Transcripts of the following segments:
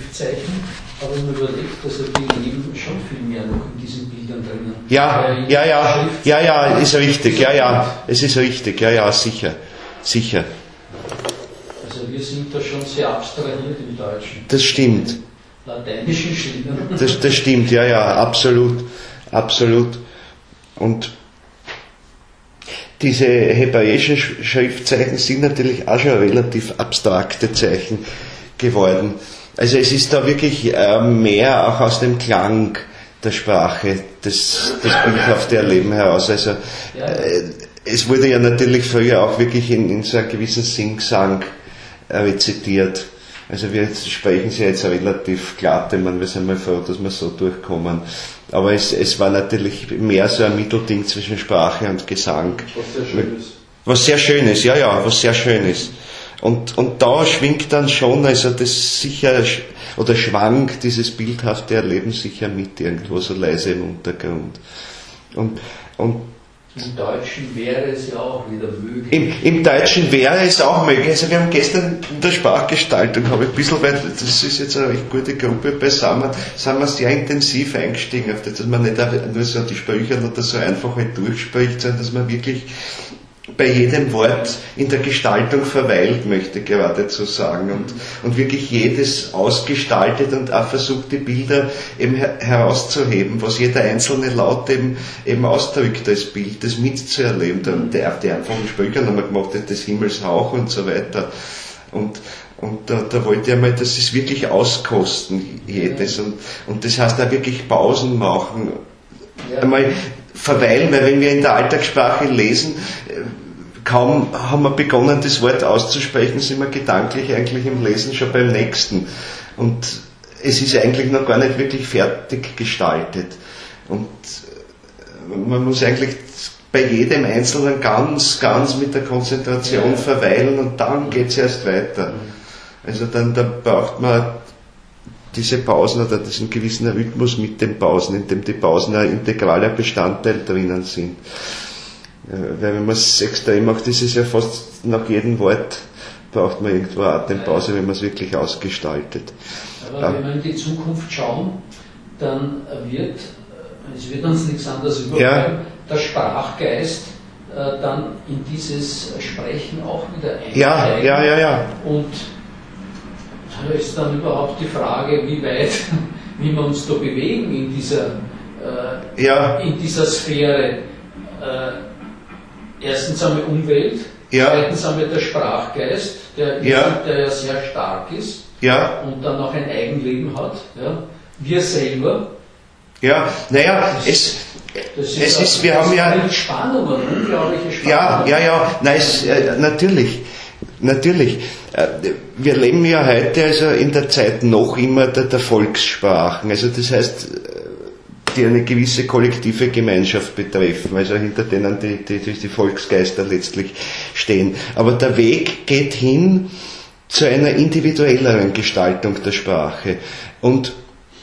Schriftzeichen, aber man überlegt, also die leben schon viel mehr noch in diesen Bildern drinnen. Ja, ist richtig, es ist richtig, sicher. Also wir sind da schon sehr abstrahiert im Deutschen. Das stimmt. Lateinischen Schildern. Das stimmt, absolut. Und diese hebräischen Schriftzeichen sind natürlich auch schon relativ abstrakte Zeichen geworden. Also es ist da wirklich mehr auch aus dem Klang der Sprache, das bildhafte Erleben heraus. Also es wurde ja natürlich früher auch wirklich in so einem gewissen Singsang rezitiert. Also wir sprechen sie jetzt relativ glatt, wir sind mal froh, dass wir so durchkommen. Aber es war natürlich mehr so ein Mittelding zwischen Sprache und Gesang. Was sehr schön ist, was sehr schön ist. Und Und da schwingt dann schon, also das sicher, oder schwankt dieses bildhafte Erleben sicher mit, irgendwo so leise im Untergrund. Und im Deutschen wäre es ja auch wieder möglich. Im Deutschen wäre es auch möglich. Also wir haben gestern in der Sprachgestaltung, habe ich ein bisschen, weil das ist jetzt eine recht gute Gruppe beisammen, sind wir sehr intensiv eingestiegen auf das, dass man nicht nur so die Sprüche oder so einfach halt durchspricht, sondern dass man wirklich bei jedem Wort in der Gestaltung verweilt, möchte ich geradezu sagen, und wirklich jedes ausgestaltet und auch versucht, die Bilder eben herauszuheben, was jeder einzelne Laut eben ausdrückt als Bild, das mitzuerleben. Der einfachen Sprüche haben wir gemacht, des Himmels Hauch und so weiter. Und da wollte ich einmal, dass es wirklich auskosten, jedes. Und das heißt auch wirklich Pausen machen. Einmal verweilen, weil wenn wir in der Alltagssprache lesen, kaum haben wir begonnen, das Wort auszusprechen, sind wir gedanklich eigentlich im Lesen schon beim nächsten. Und es ist eigentlich noch gar nicht wirklich fertig gestaltet. Und man muss eigentlich bei jedem Einzelnen ganz mit der Konzentration verweilen und dann geht es erst weiter. Also dann braucht man diese Pausen oder diesen gewissen Rhythmus mit den Pausen, in dem die Pausen ein integraler Bestandteil drinnen sind. Weil wenn man es extrem macht, ist es ja fast nach jedem Wort braucht man irgendwo eine Atempause, wenn man es wirklich ausgestaltet. Aber wenn wir in die Zukunft schauen, dann es wird uns nichts anderes überbleiben, der Sprachgeist dann in dieses Sprechen auch wieder einsteigen. Ja. Und da ist dann überhaupt die Frage, wie wir uns da bewegen in dieser Sphäre. Erstens haben wir Umwelt, zweitens haben wir der Sprachgeist, der ja sehr stark ist und dann auch ein Eigenleben hat. Ja. Wir selber. Wir haben ja Spannungen, unglaubliche Spannungen. Natürlich. Wir leben ja heute also in der Zeit noch immer der Volkssprachen. Also das heißt, die eine gewisse kollektive Gemeinschaft betreffen, also hinter denen die Volksgeister letztlich stehen. Aber der Weg geht hin zu einer individuelleren Gestaltung der Sprache. Und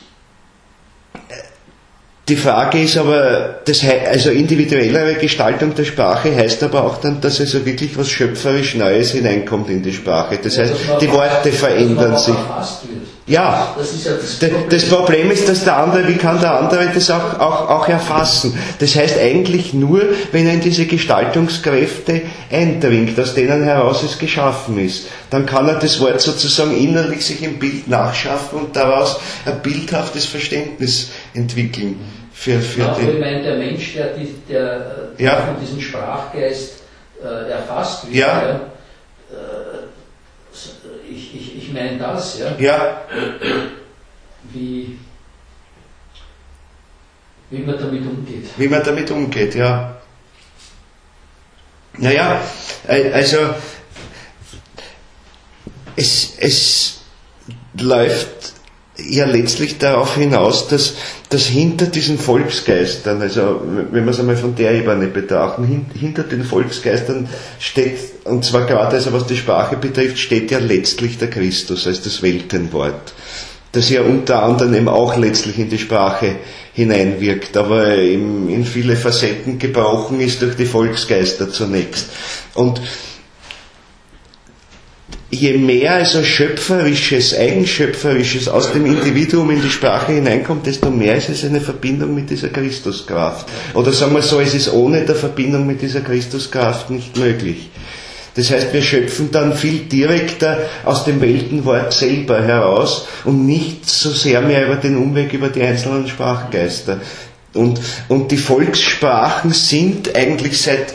die Frage ist aber, also individuellere Gestaltung der Sprache heißt aber auch dann, dass also wirklich was schöpferisch Neues hineinkommt in die Sprache. Das heißt, die Worte verändern sich. Ja, das Problem ist, dass wie kann der andere das auch erfassen? Das heißt eigentlich nur, wenn er in diese Gestaltungskräfte eindringt, aus denen heraus es geschaffen ist. Dann kann er das Wort sozusagen innerlich sich im Bild nachschaffen und daraus ein bildhaftes Verständnis entwickeln. Ich meine, der Mensch, der von diesem Sprachgeist erfasst wird, ich meine das, wie man damit umgeht. Wie man damit umgeht, ja. Naja, also es läuft ja letztlich darauf hinaus, dass hinter diesen Volksgeistern, also wenn wir es einmal von der Ebene betrachten, hinter den Volksgeistern steht, und zwar gerade also was die Sprache betrifft, steht ja letztlich der Christus als das Weltenwort, das ja unter anderem eben auch letztlich in die Sprache hineinwirkt, aber in viele Facetten gebrochen ist durch die Volksgeister zunächst. Und je mehr also Schöpferisches, Eigenschöpferisches aus dem Individuum in die Sprache hineinkommt, desto mehr ist es eine Verbindung mit dieser Christuskraft. Oder sagen wir so, es ist ohne der Verbindung mit dieser Christuskraft nicht möglich. Das heißt, wir schöpfen dann viel direkter aus dem Weltenwort selber heraus und nicht so sehr mehr über den Umweg über die einzelnen Sprachgeister. Und die Volkssprachen sind eigentlich seit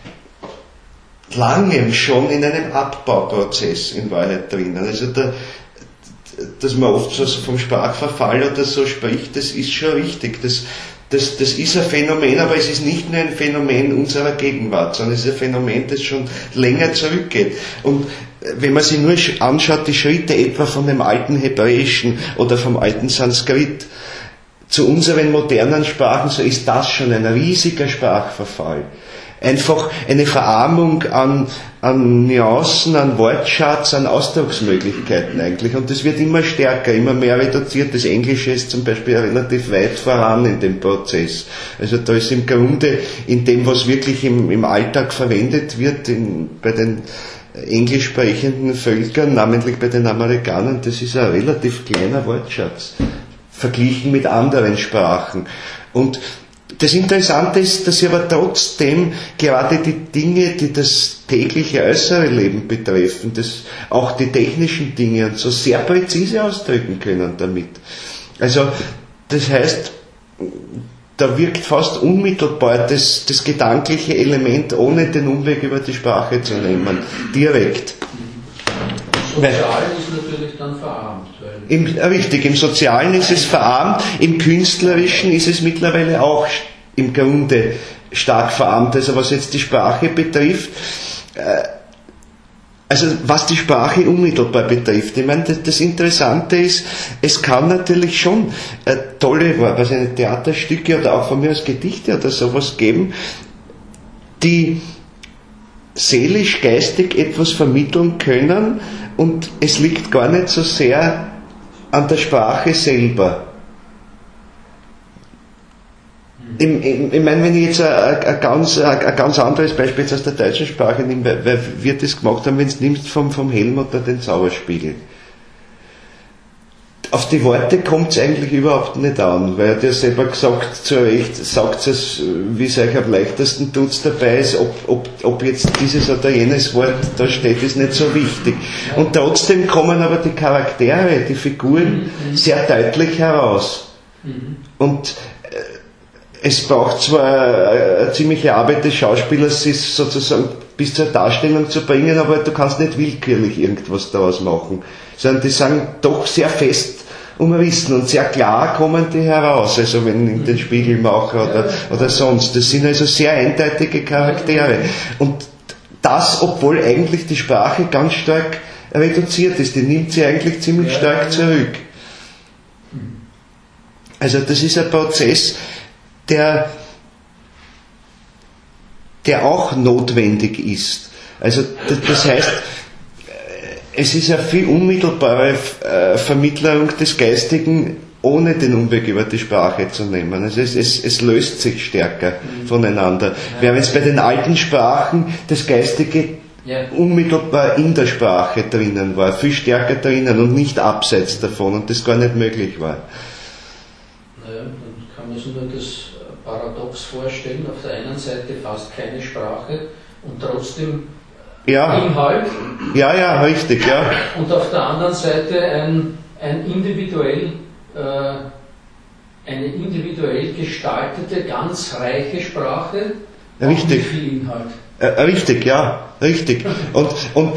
langem schon in einem Abbauprozess in Wahrheit drinnen. Also dass man oft so vom Sprachverfall oder so spricht, das ist schon richtig. Das ist ein Phänomen, aber es ist nicht nur ein Phänomen unserer Gegenwart, sondern es ist ein Phänomen, das schon länger zurückgeht. Und wenn man sich nur anschaut, die Schritte etwa von dem alten Hebräischen oder vom alten Sanskrit zu unseren modernen Sprachen, so ist das schon ein riesiger Sprachverfall. Einfach eine Verarmung an Nuancen, an Wortschatz, an Ausdrucksmöglichkeiten eigentlich. Und das wird immer stärker, immer mehr reduziert. Das Englische ist zum Beispiel relativ weit voran in dem Prozess. Also da ist im Grunde in dem, was wirklich im Alltag verwendet wird, bei den englisch sprechenden Völkern, namentlich bei den Amerikanern, das ist ein relativ kleiner Wortschatz, verglichen mit anderen Sprachen. Und das Interessante ist, dass sie aber trotzdem gerade die Dinge, die das tägliche äußere Leben betreffen, auch die technischen Dinge und so sehr präzise ausdrücken können damit. Also das heißt, da wirkt fast unmittelbar das gedankliche Element, ohne den Umweg über die Sprache zu nehmen, direkt. Sozial ist natürlich dann verarmt. Richtig, im Sozialen ist es verarmt, im Künstlerischen ist es mittlerweile auch im Grunde stark verarmt. Also was jetzt die Sprache betrifft, also was die Sprache unmittelbar betrifft, ich meine, das Interessante ist, es kann natürlich schon tolle, Theaterstücke oder auch von mir aus Gedichte oder sowas geben, die seelisch, geistig etwas vermitteln können, und es liegt gar nicht so sehr an der Sprache selber. Ich meine, wenn ich jetzt ein ganz anderes Beispiel jetzt aus der deutschen Sprache nehme, wer wird das gemacht haben, wenn es nimmst vom Helm oder den Zauberspiegel? Auf die Worte kommt es eigentlich überhaupt nicht an, weil er selber gesagt, zu Recht, sagt es, wie es euch am leichtesten tut dabei ist, ob jetzt dieses oder jenes Wort da steht, ist nicht so wichtig. Und trotzdem kommen aber die Charaktere, die Figuren sehr deutlich heraus. Und es braucht zwar eine ziemliche Arbeit des Schauspielers, sie sozusagen bis zur Darstellung zu bringen, aber du kannst nicht willkürlich irgendwas daraus machen, sondern die sind doch sehr fest umrissen und sehr klar kommen die heraus, also wenn ich den Spiegel mache oder sonst. Das sind also sehr eindeutige Charaktere. Und das, obwohl eigentlich die Sprache ganz stark reduziert ist, die nimmt sie eigentlich ziemlich stark zurück. Also das ist ein Prozess, der auch notwendig ist. Also das heißt, es ist eine viel unmittelbare Vermittlung des Geistigen, ohne den Umweg über die Sprache zu nehmen. Also es löst sich stärker voneinander. Während es bei den alten Sprachen das Geistige unmittelbar in der Sprache drinnen war, viel stärker drinnen und nicht abseits davon, und das gar nicht möglich war. Naja, dann kann man sich nur das Paradox vorstellen, auf der einen Seite fast keine Sprache und trotzdem Inhalt. Ja, richtig, ja. Und auf der anderen Seite eine individuell gestaltete, ganz reiche Sprache, richtig. Mit viel Inhalt. Richtig, ja, richtig. Und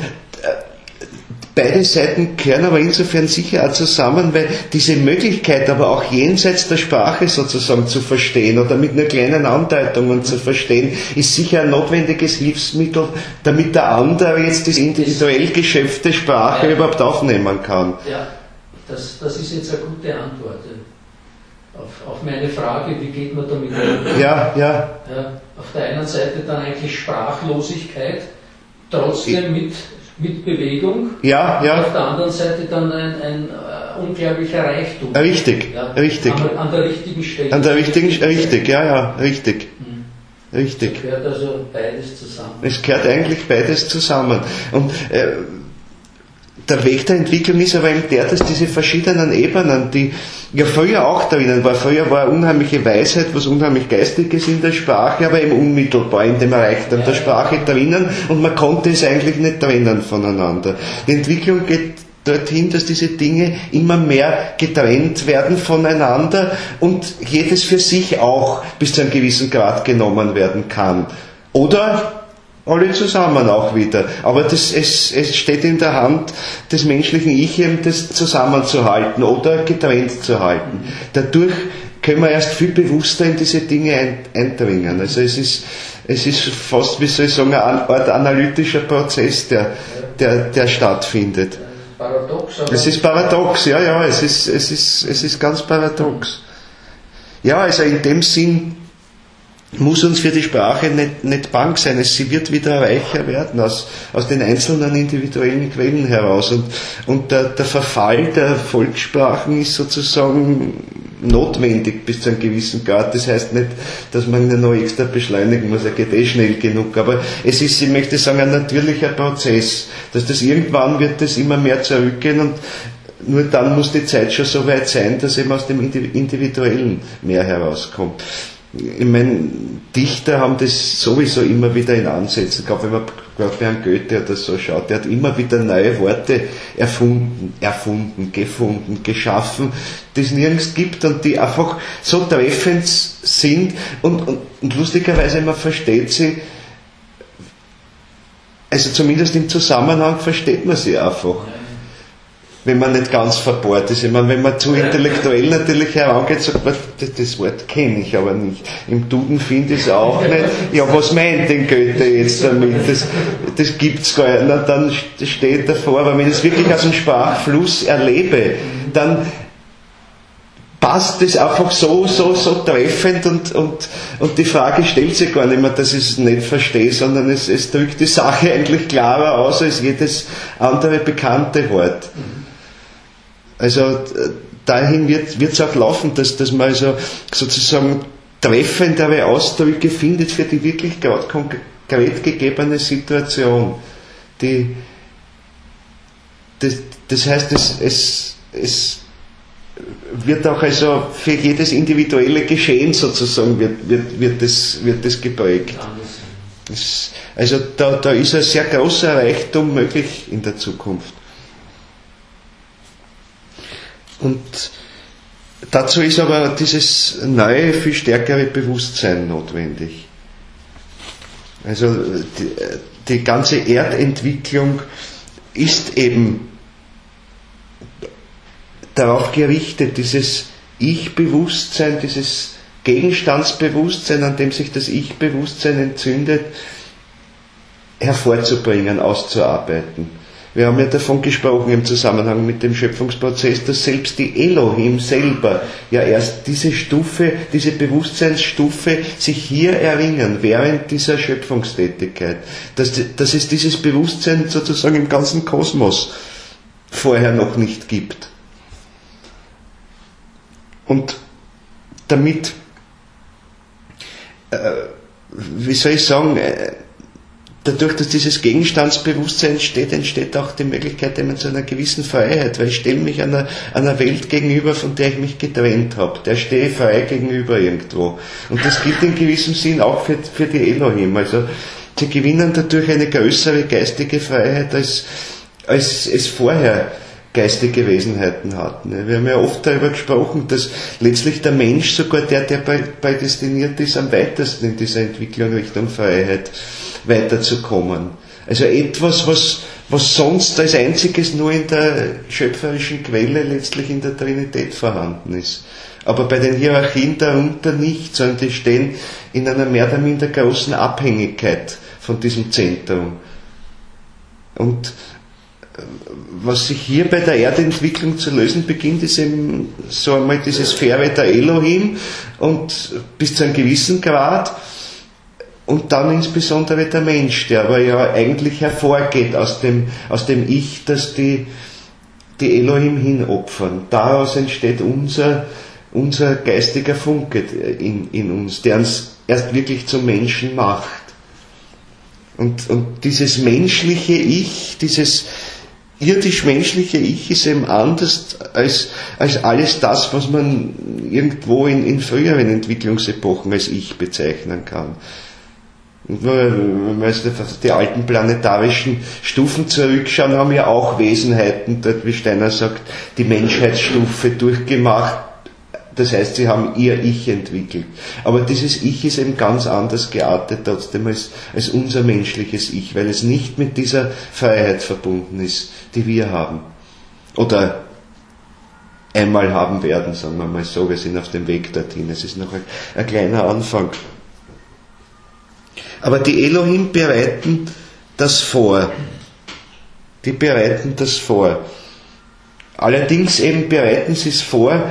beide Seiten gehören aber insofern sicher auch zusammen, weil diese Möglichkeit aber auch jenseits der Sprache sozusagen zu verstehen oder mit nur kleinen Andeutungen zu verstehen, ist sicher ein notwendiges Hilfsmittel, damit der andere jetzt diese individuell geschöpfte Sprache überhaupt aufnehmen kann. Ja, das ist jetzt eine gute Antwort auf meine Frage, wie geht man damit um? Ja. Auf der einen Seite dann eigentlich Sprachlosigkeit, trotzdem mit Bewegung. Ja. Und auf der anderen Seite dann ein unglaublicher Reichtum. Richtig. An der richtigen Stelle. Richtig. Es gehört also beides zusammen. Es gehört eigentlich beides zusammen. Und der Weg der Entwicklung ist aber eben der, dass diese verschiedenen Ebenen, die ja früher auch drinnen war, früher war unheimliche Weisheit, was unheimlich Geistiges in der Sprache, aber eben unmittelbar in dem Reichtum der Sprache drinnen und man konnte es eigentlich nicht trennen voneinander. Die Entwicklung geht dorthin, dass diese Dinge immer mehr getrennt werden voneinander und jedes für sich auch bis zu einem gewissen Grad genommen werden kann. Oder alle zusammen auch wieder. Aber es steht in der Hand des menschlichen Ich, eben das zusammenzuhalten oder getrennt zu halten. Dadurch können wir erst viel bewusster in diese Dinge eindringen. Also es ist fast, wie soll ich sagen, eine Art analytischer Prozess, der stattfindet. Paradox, es ist paradox, ja, es ist ganz paradox. Ja, also in dem Sinn muss uns für die Sprache nicht bang sein. Sie wird wieder reicher werden aus den einzelnen individuellen Quellen heraus. Und der Verfall der Volkssprachen ist sozusagen notwendig bis zu einem gewissen Grad. Das heißt nicht, dass man ihn noch extra beschleunigen muss, er geht schnell genug. Aber es ist, ich möchte sagen, ein natürlicher Prozess. Dass das irgendwann wird das immer mehr zurückgehen und nur dann muss die Zeit schon so weit sein, dass eben aus dem Individuellen mehr herauskommt. Ich meine, Dichter haben das sowieso immer wieder in Ansätzen. Ich glaube, wenn man gerade bei einem Goethe oder so schaut, der hat immer wieder neue Worte erfunden, gefunden, geschaffen, die es nirgends gibt und die einfach so treffend sind und lustigerweise, man versteht sie, also zumindest im Zusammenhang versteht man sie einfach. Wenn man nicht ganz verbohrt ist. Ich meine, wenn man zu intellektuell natürlich herangeht, sagt man, das Wort kenne ich aber nicht. Im Duden finde ich es auch nicht. Ja, was meint denn Goethe jetzt damit? Das gibt's gar nicht. Na, dann steht davor, aber wenn ich es wirklich aus dem Sprachfluss erlebe, dann passt das einfach so treffend und die Frage stellt sich gar nicht mehr, dass ich es nicht verstehe, sondern es drückt die Sache eigentlich klarer aus als jedes andere bekannte Wort. Also dahin wird es auch laufen, dass man also sozusagen treffendere Ausdrücke findet für die wirklich gerade konkret gegebene Situation. Das heißt, es wird auch also für jedes individuelle Geschehen sozusagen wird das geprägt. Also da ist ein sehr großer Reichtum möglich in der Zukunft. Und dazu ist aber dieses neue, viel stärkere Bewusstsein notwendig. Also die ganze Erdentwicklung ist eben darauf gerichtet, dieses Ich-Bewusstsein, dieses Gegenstandsbewusstsein, an dem sich das Ich-Bewusstsein entzündet, hervorzubringen, auszuarbeiten. Wir haben ja davon gesprochen im Zusammenhang mit dem Schöpfungsprozess, dass selbst die Elohim selber ja erst diese Stufe, diese Bewusstseinsstufe sich hier erringen, während dieser Schöpfungstätigkeit. Dass es dieses Bewusstsein sozusagen im ganzen Kosmos vorher noch nicht gibt. Und damit, wie soll ich sagen, dadurch, dass dieses Gegenstandsbewusstsein entsteht auch die Möglichkeit eben zu einer gewissen Freiheit, weil ich stelle mich einer Welt gegenüber, von der ich mich getrennt habe. Der stehe frei gegenüber irgendwo. Und das gilt in gewissem Sinn auch für die Elohim. Also sie gewinnen dadurch eine größere geistige Freiheit, als es vorher geistige Wesenheiten hatten. Wir haben ja oft darüber gesprochen, dass letztlich der Mensch sogar der prädestiniert ist, am weitesten in dieser Entwicklung Richtung Freiheit weiterzukommen. Also etwas, was sonst als einziges nur in der schöpferischen Quelle, letztlich in der Trinität vorhanden ist. Aber bei den Hierarchien darunter nicht, sondern die stehen in einer mehr oder minder großen Abhängigkeit von diesem Zentrum. Und was sich hier bei der Erdentwicklung zu lösen beginnt, ist eben so einmal diese Sphäre der Elohim und bis zu einem gewissen Grad und dann insbesondere der Mensch, der aber ja eigentlich hervorgeht aus dem Ich, das die Elohim hinopfern. Daraus entsteht unser geistiger Funke in uns, der uns erst wirklich zum Menschen macht. Und dieses menschliche Ich, dieses irdisch-menschliche Ich ist eben anders als alles das, was man irgendwo in früheren Entwicklungsepochen als Ich bezeichnen kann. Und wenn wir jetzt auf die alten planetarischen Stufen zurückschauen, haben ja auch Wesenheiten, dort wie Steiner sagt, die Menschheitsstufe durchgemacht. Das heißt, sie haben ihr Ich entwickelt. Aber dieses Ich ist eben ganz anders geartet trotzdem als unser menschliches Ich, weil es nicht mit dieser Freiheit verbunden ist, die wir haben. Oder einmal haben werden, sagen wir mal so. Wir sind auf dem Weg dorthin. Es ist noch ein kleiner Anfang. Aber die Elohim bereiten das vor. Die bereiten das vor. Allerdings eben bereiten sie es vor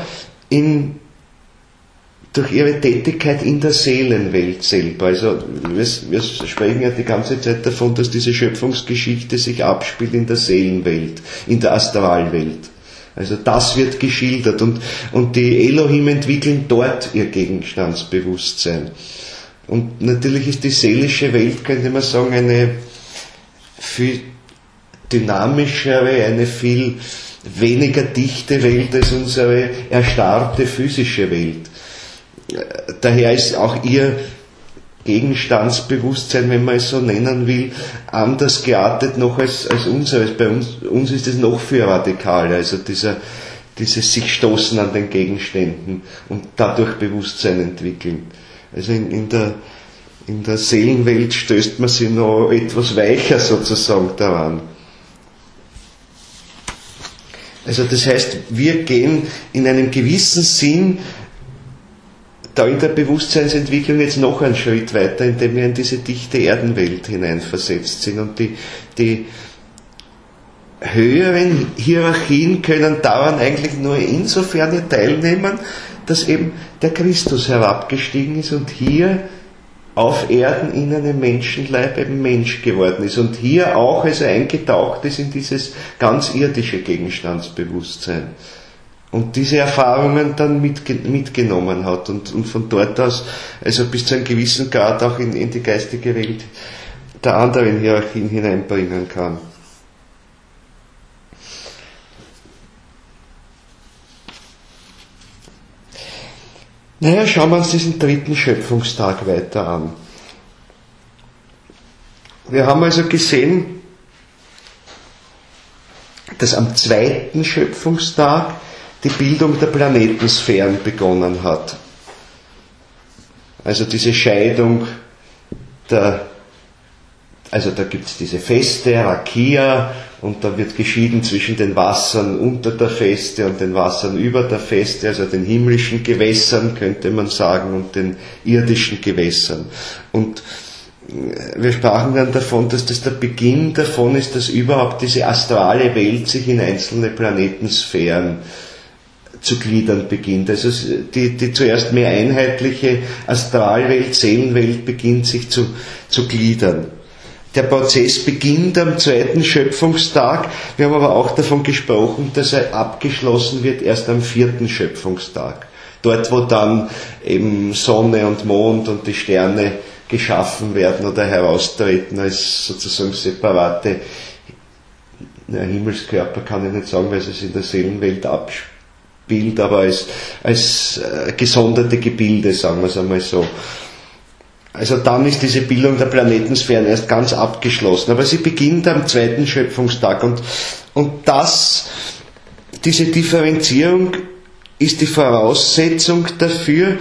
durch ihre Tätigkeit in der Seelenwelt selber. Also wir sprechen ja die ganze Zeit davon, dass diese Schöpfungsgeschichte sich abspielt in der Seelenwelt, in der Astralwelt. Also das wird geschildert und die Elohim entwickeln dort ihr Gegenstandsbewusstsein. Und natürlich ist die seelische Welt, könnte man sagen, eine viel dynamischere, eine viel weniger dichte Welt als unsere erstarrte physische Welt. Daher ist auch ihr Gegenstandsbewusstsein, wenn man es so nennen will, anders geartet noch als unseres. Bei uns ist es noch viel radikaler, also dieses sich stoßen an den Gegenständen und dadurch Bewusstsein entwickeln. Also in der Seelenwelt stößt man sich noch etwas weicher sozusagen daran. Also das heißt, wir gehen in einem gewissen Sinn da in der Bewusstseinsentwicklung jetzt noch einen Schritt weiter, indem wir in diese dichte Erdenwelt hineinversetzt sind. Und die höheren Hierarchien können daran eigentlich nur insofern teilnehmen, dass eben der Christus herabgestiegen ist und hier auf Erden in einem Menschenleib eben Mensch geworden ist und hier auch, als er eingetaucht ist in dieses ganz irdische Gegenstandsbewusstsein und diese Erfahrungen dann mitgenommen hat und von dort aus, also bis zu einem gewissen Grad auch in die geistige Welt der anderen Hierarchien hineinbringen kann. Naja, schauen wir uns diesen dritten Schöpfungstag weiter an. Wir haben also gesehen, dass am zweiten Schöpfungstag die Bildung der Planetensphären begonnen hat. Also diese Scheidung also da gibt es diese Feste, Rakia, und da wird geschieden zwischen den Wassern unter der Feste und den Wassern über der Feste, also den himmlischen Gewässern, könnte man sagen, und den irdischen Gewässern. Und wir sprachen dann davon, dass das der Beginn davon ist, dass überhaupt diese astrale Welt sich in einzelne Planetensphären zu gliedern beginnt. Also die zuerst mehr einheitliche Astralwelt, Seelenwelt beginnt sich zu gliedern. Der Prozess beginnt am zweiten Schöpfungstag. Wir haben aber auch davon gesprochen, dass er abgeschlossen wird erst am vierten Schöpfungstag. Dort, wo dann eben Sonne und Mond und die Sterne geschaffen werden oder heraustreten als sozusagen separate Himmelskörper, kann ich nicht sagen, weil es in der Seelenwelt abspielt, aber als gesonderte Gebilde, sagen wir es einmal so. Also dann ist diese Bildung der Planetensphären erst ganz abgeschlossen. Aber sie beginnt am zweiten Schöpfungstag. Und diese Differenzierung ist die Voraussetzung dafür,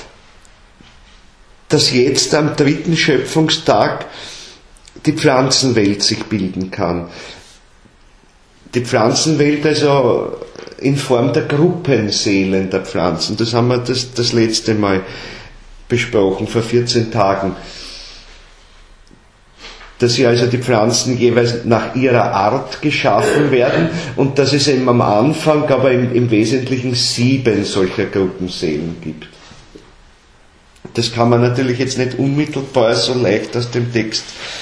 dass jetzt am dritten Schöpfungstag die Pflanzenwelt sich bilden kann. Die Pflanzenwelt also in Form der Gruppenseelen der Pflanzen. Das haben wir das letzte Mal besprochen, vor 14 Tagen, dass hier also die Pflanzen jeweils nach ihrer Art geschaffen werden und dass es eben am Anfang, aber im Wesentlichen 7 solcher Gruppenseelen gibt. Das kann man natürlich jetzt nicht unmittelbar so leicht aus dem Text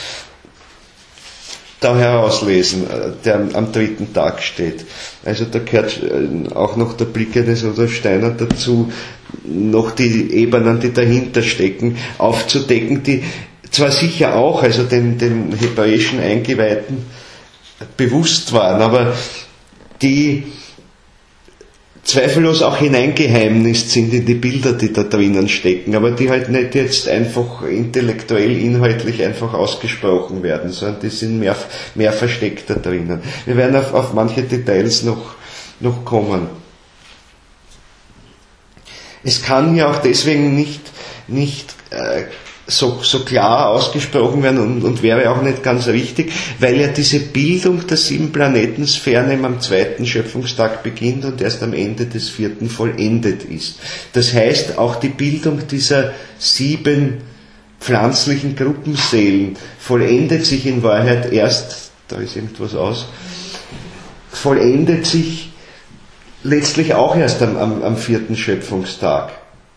da herauslesen, der am dritten Tag steht. Also da gehört auch noch der Blick eines Rudolf Steiner dazu, noch die Ebenen, die dahinter stecken, aufzudecken, die zwar sicher auch, also den hebräischen Eingeweihten bewusst waren, aber die zweifellos auch hineingeheimnist sind in die Bilder, die da drinnen stecken, aber die halt nicht jetzt einfach intellektuell, inhaltlich einfach ausgesprochen werden, sondern die sind mehr versteckt da drinnen. Wir werden auf manche Details noch kommen. Es kann ja auch deswegen nicht so klar ausgesprochen werden und wäre auch nicht ganz richtig, weil ja diese Bildung der 7 Planetensphären am 2. Schöpfungstag beginnt und erst am Ende des 4. vollendet ist. Das heißt, auch die Bildung dieser 7 pflanzlichen Gruppenseelen vollendet sich in Wahrheit erst, da ist irgendwas aus, vollendet sich letztlich auch erst am 4. Schöpfungstag.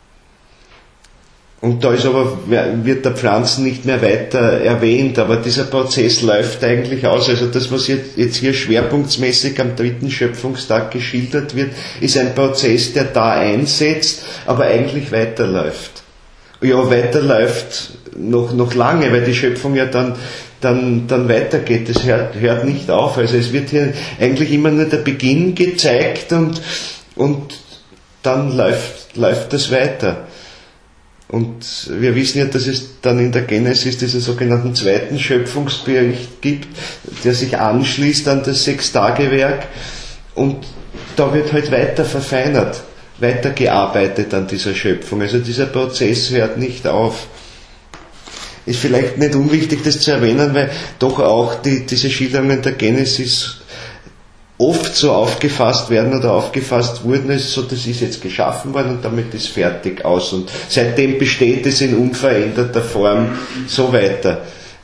Und da ist wird der Pflanzen nicht mehr weiter erwähnt, aber dieser Prozess läuft eigentlich aus. Also das, was jetzt hier schwerpunktsmäßig am 3. Schöpfungstag geschildert wird, ist ein Prozess, der da einsetzt, aber eigentlich weiterläuft. Ja, weiterläuft noch lange, weil die Schöpfung ja dann weitergeht. Das hört nicht auf. Also es wird hier eigentlich immer nur der Beginn gezeigt und dann läuft das weiter. Und wir wissen ja, dass es dann in der Genesis diesen sogenannten 2. Schöpfungsbericht gibt, der sich anschließt an das 6-Tage-Werk, und da wird halt weiter verfeinert, weiter gearbeitet an dieser Schöpfung. Also dieser Prozess hört nicht auf. Ist vielleicht nicht unwichtig, das zu erwähnen, weil doch auch diese Schilderungen der Genesis oft so aufgefasst werden oder aufgefasst wurden, es ist so, das ist jetzt geschaffen worden und damit ist fertig aus. Und seitdem besteht es in unveränderter Form so weiter.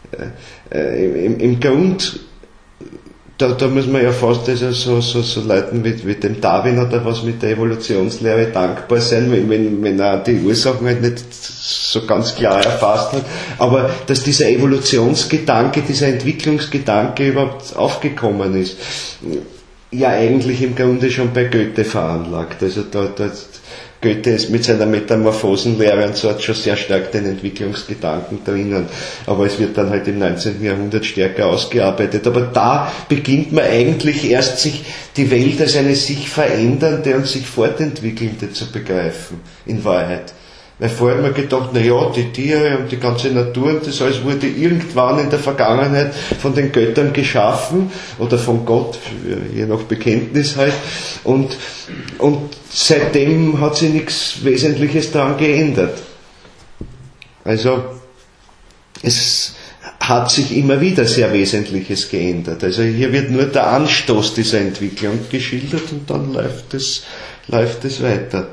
Im Grund, da muss man ja fast also so Leuten wie dem Darwin oder was mit der Evolutionslehre dankbar sein, wenn er die Ursachen halt nicht so ganz klar erfasst hat. Aber dass dieser Evolutionsgedanke, dieser Entwicklungsgedanke überhaupt aufgekommen ist, ja eigentlich im Grunde schon bei Goethe veranlagt. Also Goethe ist mit seiner Metamorphosenlehre und so hat schon sehr stark den Entwicklungsgedanken drinnen. Aber es wird dann halt im 19. Jahrhundert stärker ausgearbeitet. Aber da beginnt man eigentlich erst sich die Welt als eine sich verändernde und sich fortentwickelnde zu begreifen, in Wahrheit. Weil vorher hat man gedacht, die Tiere und die ganze Natur und das alles wurde irgendwann in der Vergangenheit von den Göttern geschaffen oder von Gott, je nach Bekenntnis halt, und seitdem hat sich nichts Wesentliches daran geändert. Also es hat sich immer wieder sehr Wesentliches geändert. Also hier wird nur der Anstoß dieser Entwicklung geschildert und dann läuft es weiter.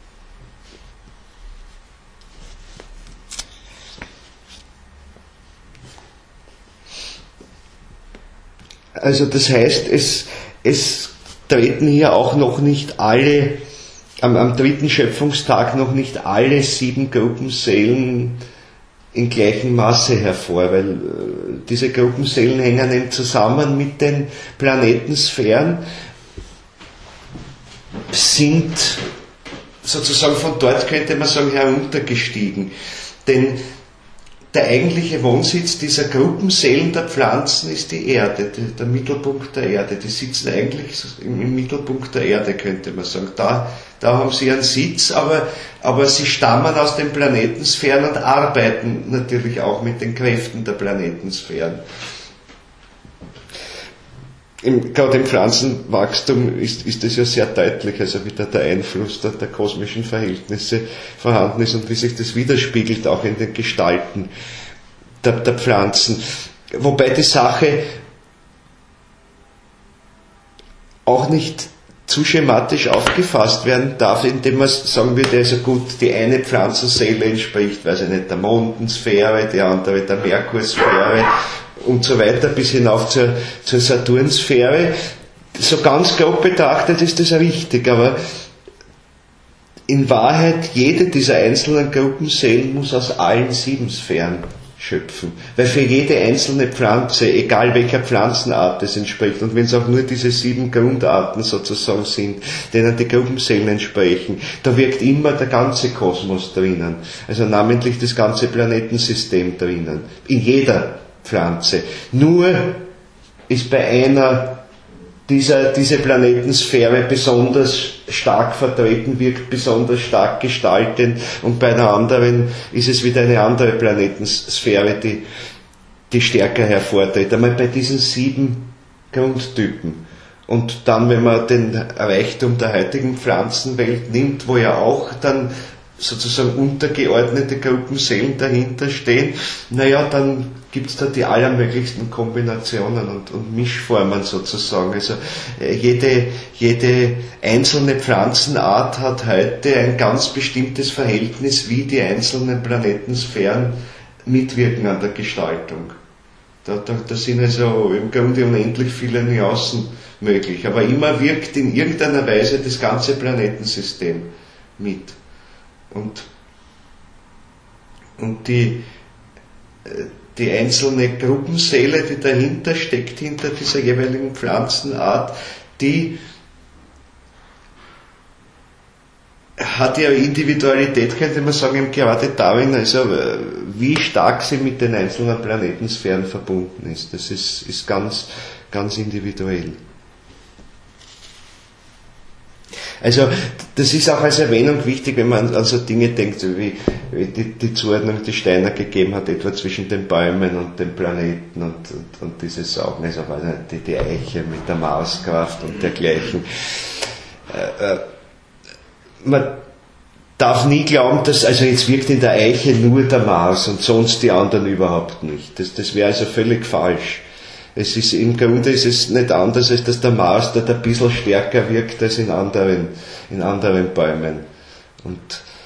Also das heißt, es treten hier auch noch nicht alle, am 3. Schöpfungstag noch nicht alle 7 Gruppenseelen in gleichem Maße hervor, weil diese Gruppenseelen hängen eben zusammen mit den Planetensphären, sind sozusagen von dort, könnte man sagen, heruntergestiegen. Denn der eigentliche Wohnsitz dieser Gruppenseelen der Pflanzen ist die Erde, der Mittelpunkt der Erde. Die sitzen eigentlich im Mittelpunkt der Erde, könnte man sagen. Da haben sie ihren Sitz, aber sie stammen aus den Planetensphären und arbeiten natürlich auch mit den Kräften der Planetensphären. Gerade im Pflanzenwachstum ist das ja sehr deutlich, also wie der Einfluss der kosmischen Verhältnisse vorhanden ist und wie sich das widerspiegelt auch in den Gestalten der Pflanzen. Wobei die Sache auch nicht zu schematisch aufgefasst werden darf, indem man sagen würde, also gut, die eine Pflanzenseele entspricht, weiß ich nicht, der Mondensphäre, die andere der Merkursphäre und so weiter bis hinauf zur Saturnsphäre. So ganz grob betrachtet ist das richtig, aber in Wahrheit jede dieser einzelnen Gruppenseelen muss aus allen 7 Sphären schöpfen. Weil für jede einzelne Pflanze, egal welcher Pflanzenart es entspricht, und wenn es auch nur diese 7 Grundarten sozusagen sind, denen die Gruppenseelen entsprechen, da wirkt immer der ganze Kosmos drinnen. Also namentlich das ganze Planetensystem drinnen. In jeder Pflanze. Nur ist bei einer diese Planetensphäre besonders stark vertreten, wirkt besonders stark gestaltend, und bei einer anderen ist es wieder eine andere Planetensphäre, die stärker hervortritt. Einmal bei diesen 7 Grundtypen. Und dann, wenn man den Reichtum der heutigen Pflanzenwelt nimmt, wo ja auch dann sozusagen untergeordnete Gruppenseelen dahinter stehen, dann gibt es da die allermöglichsten Kombinationen und Mischformen sozusagen. Also jede einzelne Pflanzenart hat heute ein ganz bestimmtes Verhältnis, wie die einzelnen Planetensphären mitwirken an der Gestaltung. Da sind also im Grunde unendlich viele Nuancen möglich, aber immer wirkt in irgendeiner Weise das ganze Planetensystem mit. Und die einzelne Gruppenseele, die dahinter steckt, hinter dieser jeweiligen Pflanzenart, die hat ja Individualität, könnte man sagen, eben gerade darin, also wie stark sie mit den einzelnen Planetensphären verbunden ist. Das ist ganz, ganz individuell. Also das ist auch als Erwähnung wichtig, wenn man an so Dinge denkt, wie die Zuordnung, die Steiner gegeben hat, etwa zwischen den Bäumen und den Planeten und dieses auch, also die Eiche mit der Marskraft und dergleichen. Man darf nie glauben, dass, also jetzt wirkt in der Eiche nur der Mars und sonst die anderen überhaupt nicht. Das wäre also völlig falsch. Im Grunde ist es nicht anders, als dass der Mars dort ein bisschen stärker wirkt als in anderen Bäumen. Und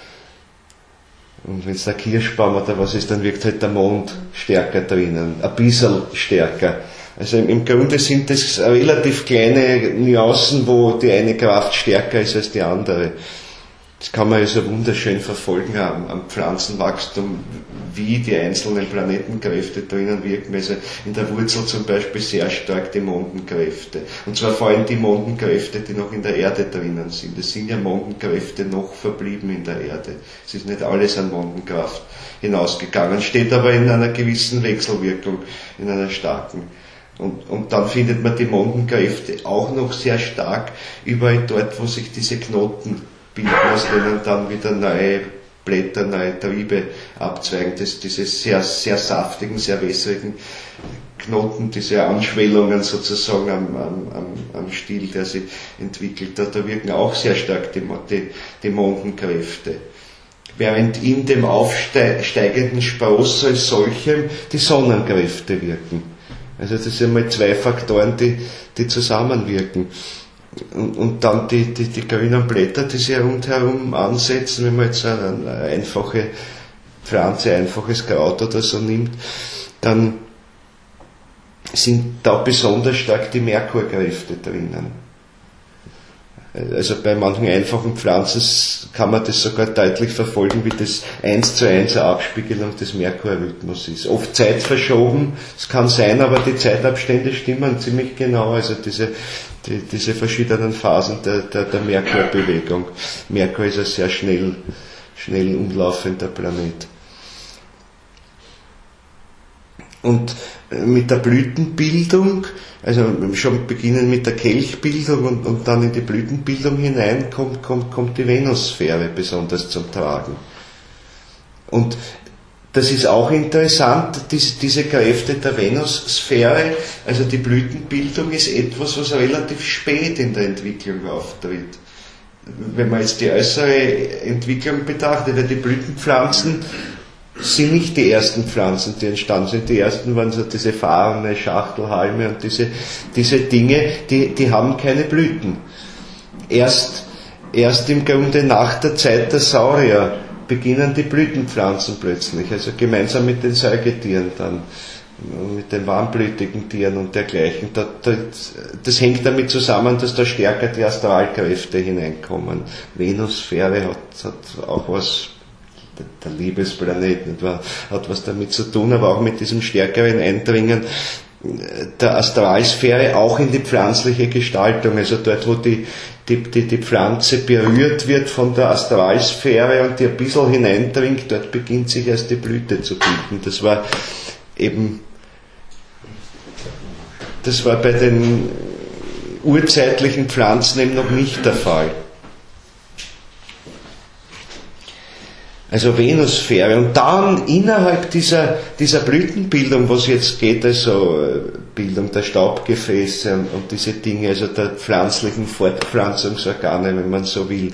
wenn es der Kirschbaum oder was ist, dann wirkt halt der Mond stärker drinnen, ein bisschen stärker. Also im Grunde sind das relativ kleine Nuancen, wo die eine Kraft stärker ist als die andere. Das kann man also wunderschön verfolgen am Pflanzenwachstum, wie die einzelnen Planetenkräfte drinnen wirken. Also in der Wurzel zum Beispiel sehr stark die Mondenkräfte. Und zwar vor allem die Mondenkräfte, die noch in der Erde drinnen sind. Es sind ja Mondenkräfte noch verblieben in der Erde. Es ist nicht alles an Mondenkraft hinausgegangen, steht aber in einer gewissen Wechselwirkung, in einer starken. Und dann findet man die Mondenkräfte auch noch sehr stark überall dort, wo sich diese Knoten bilden, aus denen dann wieder neue Blätter, neue Triebe abzweigen. Diese sehr, sehr saftigen, sehr wässrigen Knoten, diese Anschwellungen sozusagen am Stiel, der sich entwickelt, da wirken auch sehr stark die Mondenkräfte. Während in dem aufsteigenden Spross als solchem die Sonnenkräfte wirken. Also das sind einmal 2 Faktoren, die zusammenwirken. Und dann die grünen Blätter, die sich rundherum ansetzen, wenn man jetzt eine einfache Pflanze, einfaches Kraut oder so nimmt, dann sind da besonders stark die Merkurkräfte drinnen. Also bei manchen einfachen Pflanzen kann man das sogar deutlich verfolgen, wie das 1:1 eine Abspiegelung des Merkurrhythmus ist. Oft zeitverschoben, es kann sein, aber die Zeitabstände stimmen ziemlich genau, also diese verschiedenen Phasen der Merkurbewegung. Merkur ist ein sehr schnell umlaufender Planet. Und mit der Blütenbildung, also schon beginnen mit der Kelchbildung und dann in die Blütenbildung hinein kommt die Venussphäre besonders zum Tragen. Und das ist auch interessant, diese Kräfte der Venussphäre, also die Blütenbildung ist etwas, was relativ spät in der Entwicklung auftritt. Wenn man jetzt die äußere Entwicklung betrachtet, weil die Blütenpflanzen sind nicht die ersten Pflanzen, die entstanden sind. Die ersten waren so diese Farne, Schachtelhalme und diese Dinge, die haben keine Blüten. Erst im Grunde nach der Zeit der Saurier beginnen die Blütenpflanzen plötzlich, also gemeinsam mit den Säugetieren dann, mit den warmblütigen Tieren und dergleichen. Das hängt damit zusammen, dass da stärker die Astralkräfte hineinkommen. Venussphäre hat auch was, der Liebesplanet, hat was damit zu tun, aber auch mit diesem stärkeren Eindringen der Astralsphäre auch in die pflanzliche Gestaltung, also dort, wo die Pflanze berührt wird von der Astralsphäre und die ein bisschen hineindringt, dort beginnt sich erst die Blüte zu bilden. Das war eben Das war bei den urzeitlichen Pflanzen eben noch nicht der Fall. Also Venussphäre. Und dann innerhalb dieser Blütenbildung, was jetzt geht, also Bildung der Staubgefäße und diese Dinge, also der pflanzlichen Fortpflanzungsorgane, wenn man so will,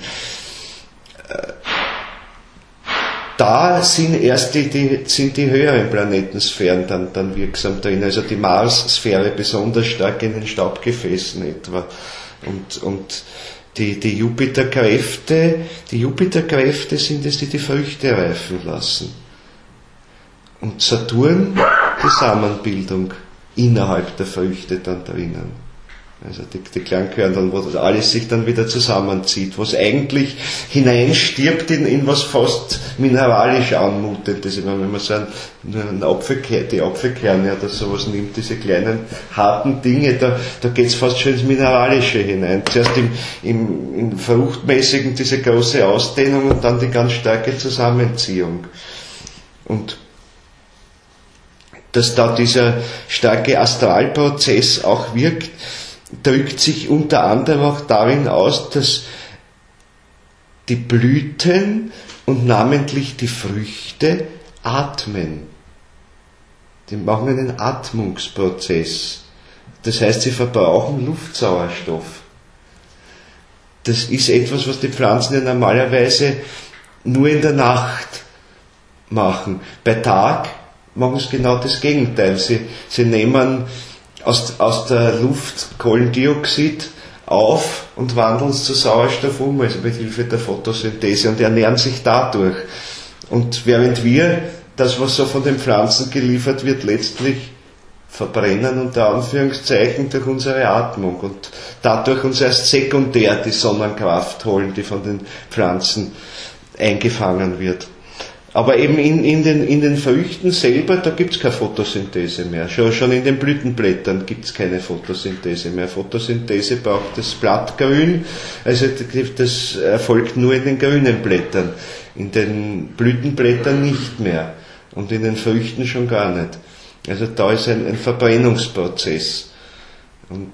da sind erst die höheren Planetensphären dann wirksam drin, also die Marssphäre besonders stark in den Staubgefäßen etwa. Und die Jupiterkräfte sind es, die Früchte reifen lassen. Und Saturn, die Samenbildung innerhalb der Früchte dann drinnen. Also die Klangkörner, wo das alles sich dann wieder zusammenzieht, was eigentlich hineinstirbt in was fast mineralisch anmutet. Das ist, wenn man so die Apfelkerne oder sowas nimmt, diese kleinen harten Dinge, da geht es fast schon ins Mineralische hinein. Zuerst im Fruchtmäßigen diese große Ausdehnung und dann die ganz starke Zusammenziehung. Und dass da dieser starke Astralprozess auch wirkt, drückt sich unter anderem auch darin aus, dass die Blüten und namentlich die Früchte atmen. Die machen einen Atmungsprozess. Das heißt, sie verbrauchen Luftsauerstoff. Das ist etwas, was die Pflanzen ja normalerweise nur in der Nacht machen. Bei Tag machen sie genau das Gegenteil. Sie nehmen aus der Luft Kohlendioxid auf und wandeln es zu Sauerstoff um, also mit Hilfe der Photosynthese, und ernähren sich dadurch. Und während wir das, was so von den Pflanzen geliefert wird, letztlich verbrennen, unter Anführungszeichen, durch unsere Atmung und dadurch uns erst sekundär die Sonnenkraft holen, die von den Pflanzen eingefangen wird. Aber eben in den Früchten selber, da gibt es keine Photosynthese mehr. Schon in den Blütenblättern gibt es keine Photosynthese mehr. Photosynthese braucht das Blattgrün, also das erfolgt nur in den grünen Blättern. In den Blütenblättern nicht mehr und in den Früchten schon gar nicht. Also da ist ein Verbrennungsprozess. Und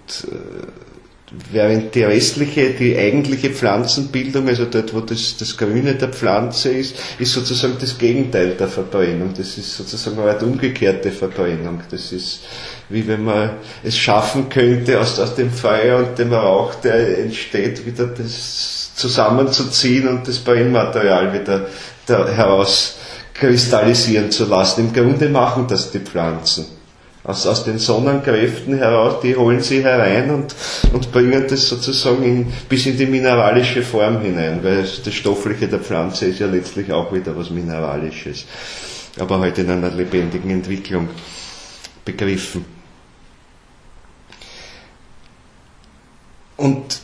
während die eigentliche Pflanzenbildung, also dort, wo das Grüne der Pflanze ist sozusagen das Gegenteil der Verbrennung. Das ist sozusagen eine Art umgekehrte Verbrennung. Das ist, wie wenn man es schaffen könnte, aus dem Feuer und dem Rauch, der entsteht, wieder das zusammenzuziehen und das Brennmaterial wieder herauskristallisieren zu lassen. Im Grunde machen das die Pflanzen. Aus den Sonnenkräften heraus, die holen sie herein und bringen das sozusagen bis in die mineralische Form hinein, weil das Stoffliche der Pflanze ist ja letztlich auch wieder was Mineralisches, aber halt in einer lebendigen Entwicklung begriffen. Und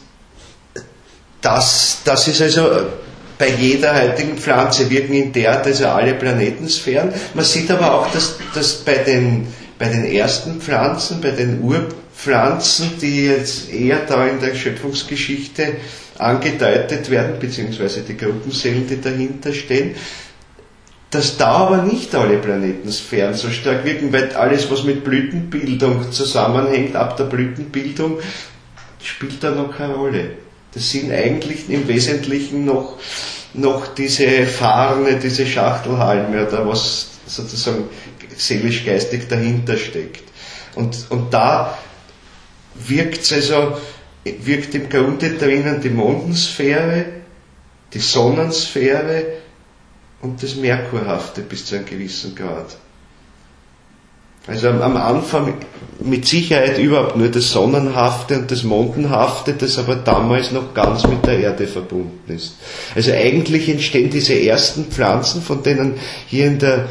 das ist also bei jeder heutigen Pflanze wirken in der Art also alle Planetensphären. Man sieht aber auch, dass bei den ersten Pflanzen, bei den Urpflanzen, die jetzt eher da in der Schöpfungsgeschichte angedeutet werden, beziehungsweise die Gruppenseelen, die dahinter stehen, dass da aber nicht alle Planetensphären so stark wirken, weil alles, was mit Blütenbildung zusammenhängt, ab der Blütenbildung, spielt da noch keine Rolle. Das sind eigentlich im Wesentlichen noch diese Farne, diese Schachtelhalme oder was sozusagen seelisch-geistig dahinter steckt. Und da wirkt im Grunde drinnen die Mondensphäre, die Sonnensphäre und das Merkurhafte bis zu einem gewissen Grad. Also am Anfang mit Sicherheit überhaupt nur das Sonnenhafte und das Mondenhafte, das aber damals noch ganz mit der Erde verbunden ist. Also eigentlich entstehen diese ersten Pflanzen, von denen hier in der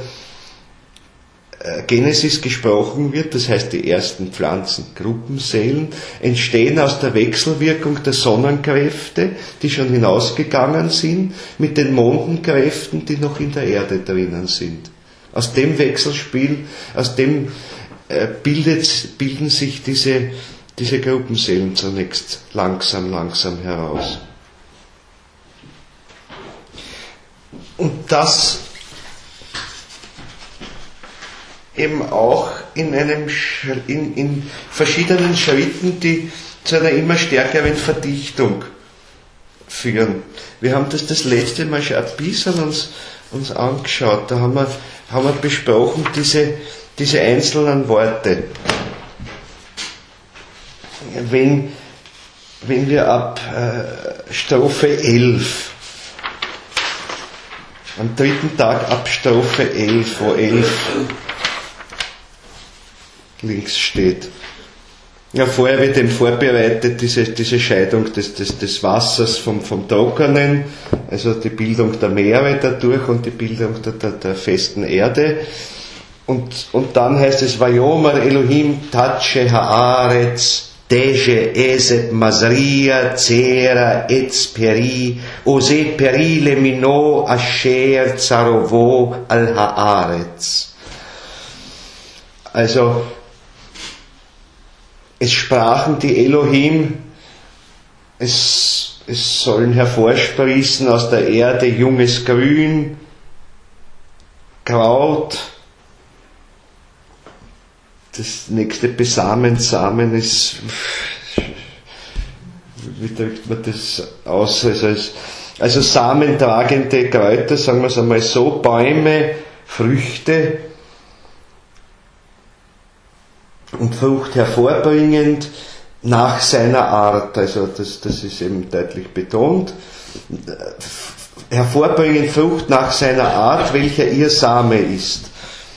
Genesis gesprochen wird, das heißt die ersten Pflanzengruppenseelen, entstehen aus der Wechselwirkung der Sonnenkräfte, die schon hinausgegangen sind, mit den Mondenkräften, die noch in der Erde drinnen sind. Aus dem Wechselspiel, bilden sich diese Gruppenseelen zunächst langsam heraus. Und das eben auch in verschiedenen Schritten, die zu einer immer stärkeren Verdichtung führen. Wir haben das letzte Mal schon ein bisschen uns angeschaut. Da haben wir besprochen diese einzelnen Worte. Wenn wir ab Strophe 11, am dritten Tag ab Strophe 11, wo 11 links steht. Ja, vorher wird eben vorbereitet diese Scheidung des Wassers vom Trockenen, also die Bildung der Meere dadurch und die Bildung der festen Erde. Und dann heißt es, Vayomer Elohim Tatsche Haaretz, Deje Esep Masria, Zera Etz Peri, Ose Peri Lemino Asher Zarovo Al Haaretz. Also, es sprachen die Elohim, es sollen hervorsprießen aus der Erde junges Grün, Kraut. Das nächste Besamen, Samen ist, wie drückt man das aus? Also samentragende Kräuter, sagen wir es einmal so, Bäume, Früchte, und Frucht hervorbringend nach seiner Art, also das ist eben deutlich betont, hervorbringend Frucht nach seiner Art, welcher ihr Same ist.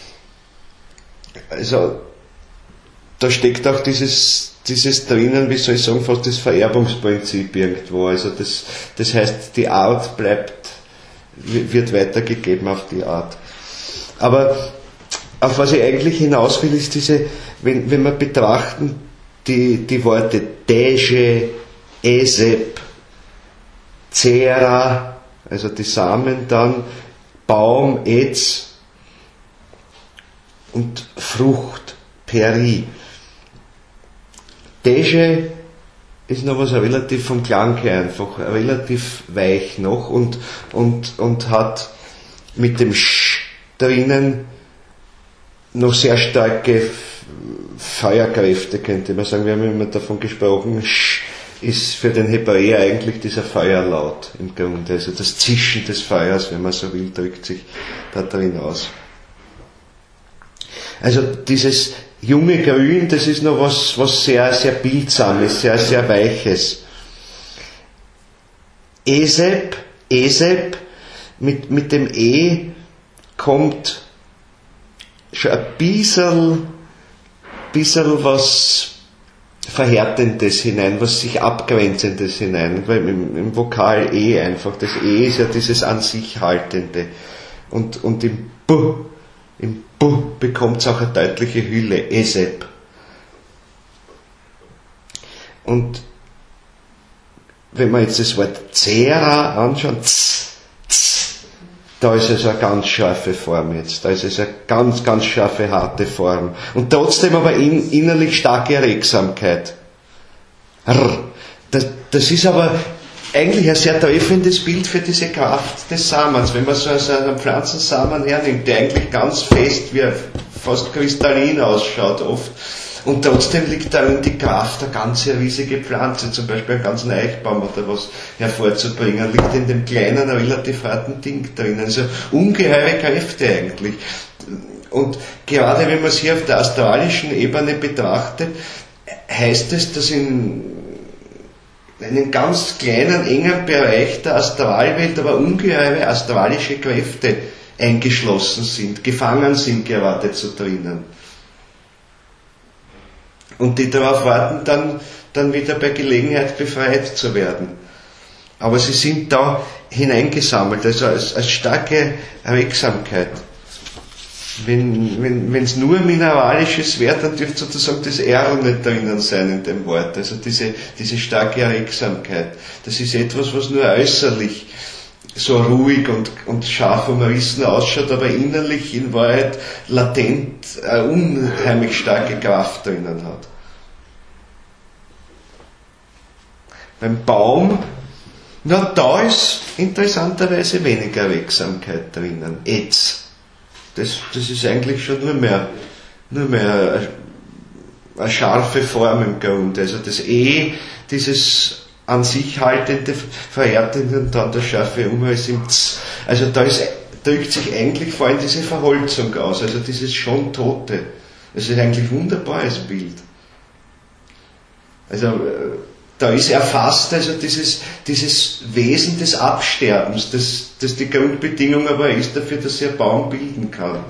Also da steckt auch dieses drinnen, wie soll ich sagen, fast das Vererbungsprinzip irgendwo. Also das heißt, die Art wird weitergegeben auf die Art. Aber auf was ich eigentlich hinaus will, ist wenn wir betrachten, die Worte Deje, Esep, Zera, also die Samen dann, Baum, Etz und Frucht, Peri. Deje ist noch was relativ vom Klang her einfach, relativ weich noch und hat mit dem Sch drinnen noch sehr starke Feuerkräfte, könnte man sagen. Wir haben immer davon gesprochen, Sch ist für den Hebräer eigentlich dieser Feuerlaut im Grunde, also das Zischen des Feuers, wenn man so will, drückt sich da drin aus. Also dieses junge Grün, das ist noch was sehr, sehr Bildsames, sehr, sehr Weiches. Esep, mit dem E kommt schon ein bisschen was Verhärtendes hinein, was sich Abgrenzendes hinein, weil im Vokal E einfach, das E ist ja dieses an sich Haltende. Und im B bekommt es auch eine deutliche Hülle, Esep. Und wenn man jetzt das Wort Zera anschaut, da ist es eine ganz scharfe Form jetzt. Da ist es eine ganz, ganz scharfe, harte Form. Und trotzdem aber innerlich starke Regsamkeit. Das ist aber eigentlich ein sehr treffendes Bild für diese Kraft des Samens. Wenn man so einen Pflanzensamen hernimmt, der eigentlich ganz fest, wie fast kristallin ausschaut oft, und trotzdem liegt darin die Kraft, eine ganze riesige Pflanze, zum Beispiel einen ganzen Eichbaum oder was hervorzubringen, liegt in dem kleinen, relativ harten Ding drin. Also ungeheure Kräfte eigentlich. Und gerade wenn man es hier auf der astralischen Ebene betrachtet, heißt es, dass in einem ganz kleinen, engen Bereich der Astralwelt aber ungeheure astralische Kräfte eingeschlossen sind, gefangen sind geradezu drinnen. Und die darauf warten, dann wieder bei Gelegenheit befreit zu werden. Aber sie sind da hineingesammelt, also als starke Regsamkeit. Wenn es nur mineralisches wäre, dann dürfte sozusagen das R nicht drinnen sein in dem Wort. Also diese starke Regsamkeit. Das ist etwas, was nur äußerlich so ruhig und scharf umrissen ausschaut, aber innerlich in Wahrheit latent eine unheimlich starke Kraft drinnen hat. Beim Baum, da ist interessanterweise weniger Regsamkeit drinnen. Etz. Das ist eigentlich schon nur mehr nur mehr eine scharfe Form im Grund. Also das dieses an sich haltende, verhärtende und dann der scharfe Umhalt im Z. Also da drückt sich eigentlich vor allem diese Verholzung aus, also dieses schon Tote. Das ist eigentlich ein wunderbares Bild. Also da ist erfasst also dieses Wesen des Absterbens, das die Grundbedingung aber ist dafür, dass sich ein Baum bilden kann.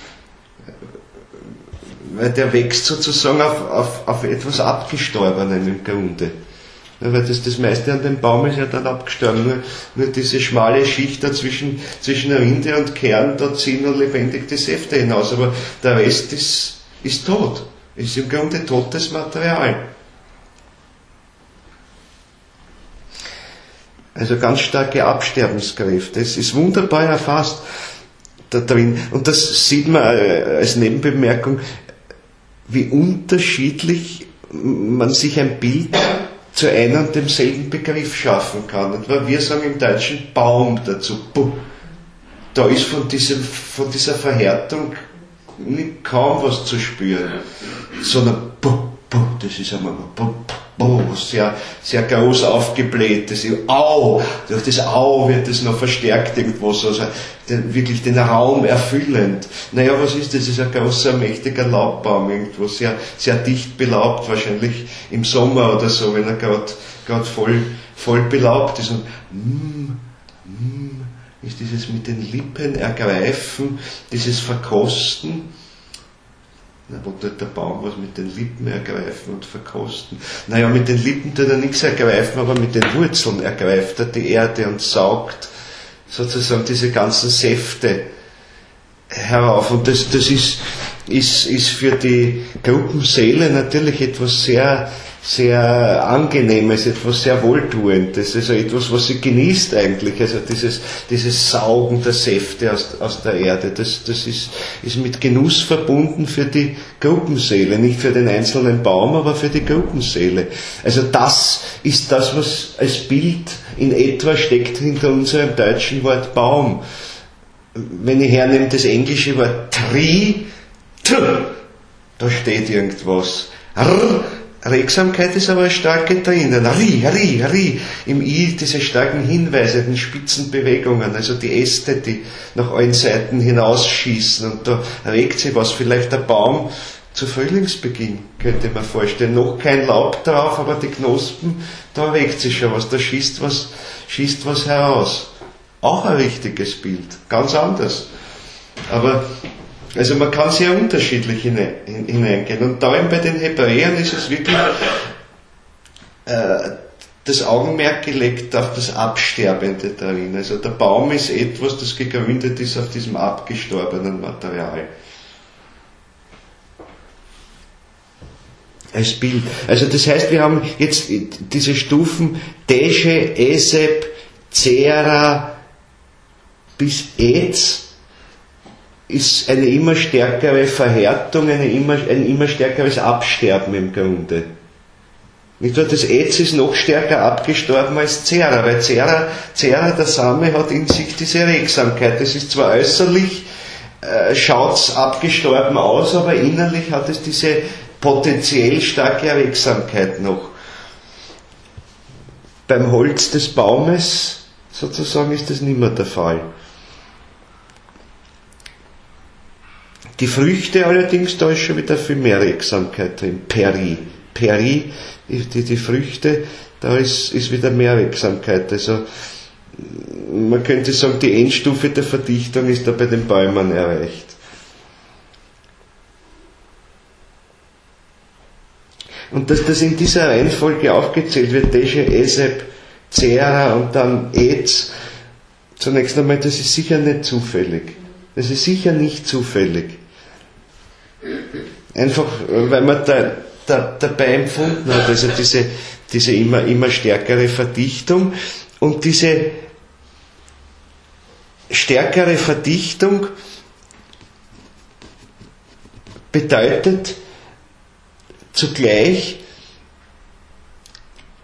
Weil der wächst sozusagen auf etwas Abgestorbenem im Grunde. Ja, weil das meiste an dem Baum ist ja dann abgestorben. Nur diese schmale Schicht da zwischen Rinde und Kern, da ziehen nur lebendig die Säfte hinaus. Aber der Rest ist tot. Ist im Grunde totes Material. Also ganz starke Absterbenskräfte. Es ist wunderbar erfasst da drin. Und das sieht man als Nebenbemerkung, wie unterschiedlich man sich ein Bild zu einem und demselben Begriff schaffen kann. Und wir sagen im Deutschen Baum dazu. Da ist von dieser Verhärtung kaum was zu spüren, sondern das ist einmal sehr, sehr groß aufgebläht. Durch das Au wird es noch verstärkt irgendwo, so wirklich den Raum erfüllend. Naja, was ist das? Das ist ein großer, mächtiger Laubbaum irgendwo, sehr, sehr dicht belaubt, wahrscheinlich im Sommer oder so, wenn er gerade voll belaubt ist. Und ist dieses mit den Lippen ergreifen, dieses Verkosten. Wo tut der Baum was mit den Lippen ergreifen und verkosten? Naja, mit den Lippen tut er nichts ergreifen, aber mit den Wurzeln ergreift er die Erde und saugt sozusagen diese ganzen Säfte herauf. Und das ist für die Gruppenseele natürlich etwas sehr, sehr Angenehmes, etwas sehr Wohltuendes, also etwas, was sie genießt eigentlich, also dieses Saugen der Säfte aus der Erde, das ist mit Genuss verbunden für die Gruppenseele, nicht für den einzelnen Baum, aber für die Gruppenseele. Also das ist das, was als Bild in etwa steckt hinter unserem deutschen Wort Baum. Wenn ich hernehme das englische Wort tree, da steht irgendwas. Regsamkeit ist aber stark drinnen. Ri. Im I diese starken Hinweise, den spitzen Bewegungen, also die Äste, die nach allen Seiten hinausschießen. Und da regt sich was. Vielleicht der Baum zu Frühlingsbeginn, könnte man vorstellen. Noch kein Laub drauf, aber die Knospen, da regt sich schon was. Da schießt was heraus. Auch ein richtiges Bild. Ganz anders. Aber also man kann sehr unterschiedlich hineingehen. Und da eben bei den Hebräern ist es wirklich das Augenmerk gelegt auf das Absterbende darin. Also der Baum ist etwas, das gegründet ist auf diesem abgestorbenen Material. Als Bild. Also das heißt, wir haben jetzt diese Stufen Deshe, Esep, Zera bis Ez, ist eine immer stärkere Verhärtung, ein immer stärkeres Absterben im Grunde. Nicht wahr? Das Ez ist noch stärker abgestorben als Zera, weil Zera, der Same, hat in sich diese Regsamkeit. Das ist zwar äußerlich, schaut's abgestorben aus, aber innerlich hat es diese potenziell starke Regsamkeit noch. Beim Holz des Baumes, sozusagen, ist das nicht mehr der Fall. Die Früchte allerdings, da ist schon wieder viel mehr Regsamkeit drin. Peri, die Früchte, da ist wieder mehr Regsamkeit. Also man könnte sagen, die Endstufe der Verdichtung ist da bei den Bäumen erreicht. Und dass das in dieser Reihenfolge aufgezählt wird, Deshe, Esep, Zera und dann Ez, zunächst einmal, das ist sicher nicht zufällig. Das ist sicher nicht zufällig. Einfach, weil man dabei empfunden hat, also diese immer stärkere Verdichtung, und diese stärkere Verdichtung bedeutet zugleich,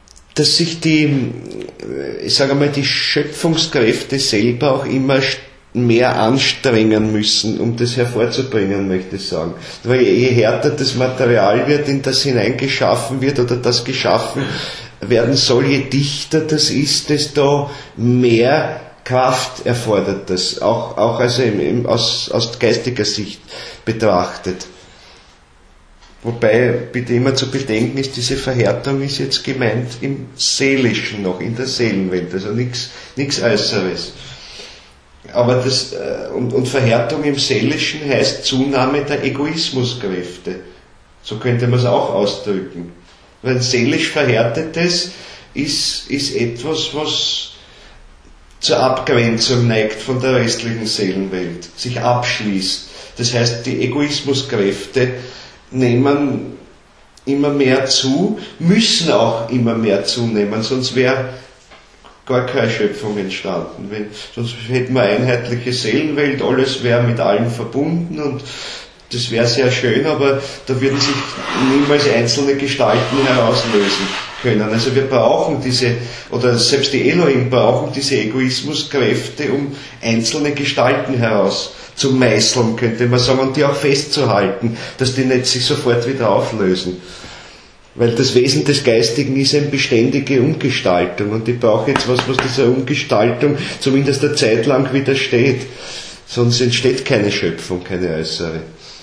dass sich die Schöpfungskräfte selber auch immer mehr anstrengen müssen, um das hervorzubringen, möchte ich sagen. Weil je härter das Material wird, in das hineingeschaffen wird oder das geschaffen werden soll, je dichter das ist, desto mehr Kraft erfordert das, auch also aus geistiger Sicht betrachtet. Wobei bitte immer zu bedenken ist, diese Verhärtung ist jetzt gemeint im Seelischen noch, in der Seelenwelt, also nichts Äußeres. Aber und Verhärtung im Seelischen heißt Zunahme der Egoismuskräfte. So könnte man es auch ausdrücken. Weil seelisch Verhärtetes ist etwas, was zur Abgrenzung neigt von der restlichen Seelenwelt, sich abschließt. Das heißt, die Egoismuskräfte nehmen immer mehr zu, müssen auch immer mehr zunehmen, sonst wäre gar keine Schöpfung entstanden. Sonst hätten wir eine einheitliche Seelenwelt, alles wäre mit allen verbunden und das wäre sehr schön, aber da würden sich niemals einzelne Gestalten herauslösen können. Also wir brauchen oder selbst die Elohim brauchen diese Egoismuskräfte, um einzelne Gestalten herauszumeißeln, könnte man sagen, und die auch festzuhalten, dass die nicht sich sofort wieder auflösen. Weil das Wesen des Geistigen ist eine beständige Umgestaltung und ich brauche jetzt was dieser Umgestaltung zumindest eine Zeit lang widersteht. Sonst entsteht keine Schöpfung, keine äußere.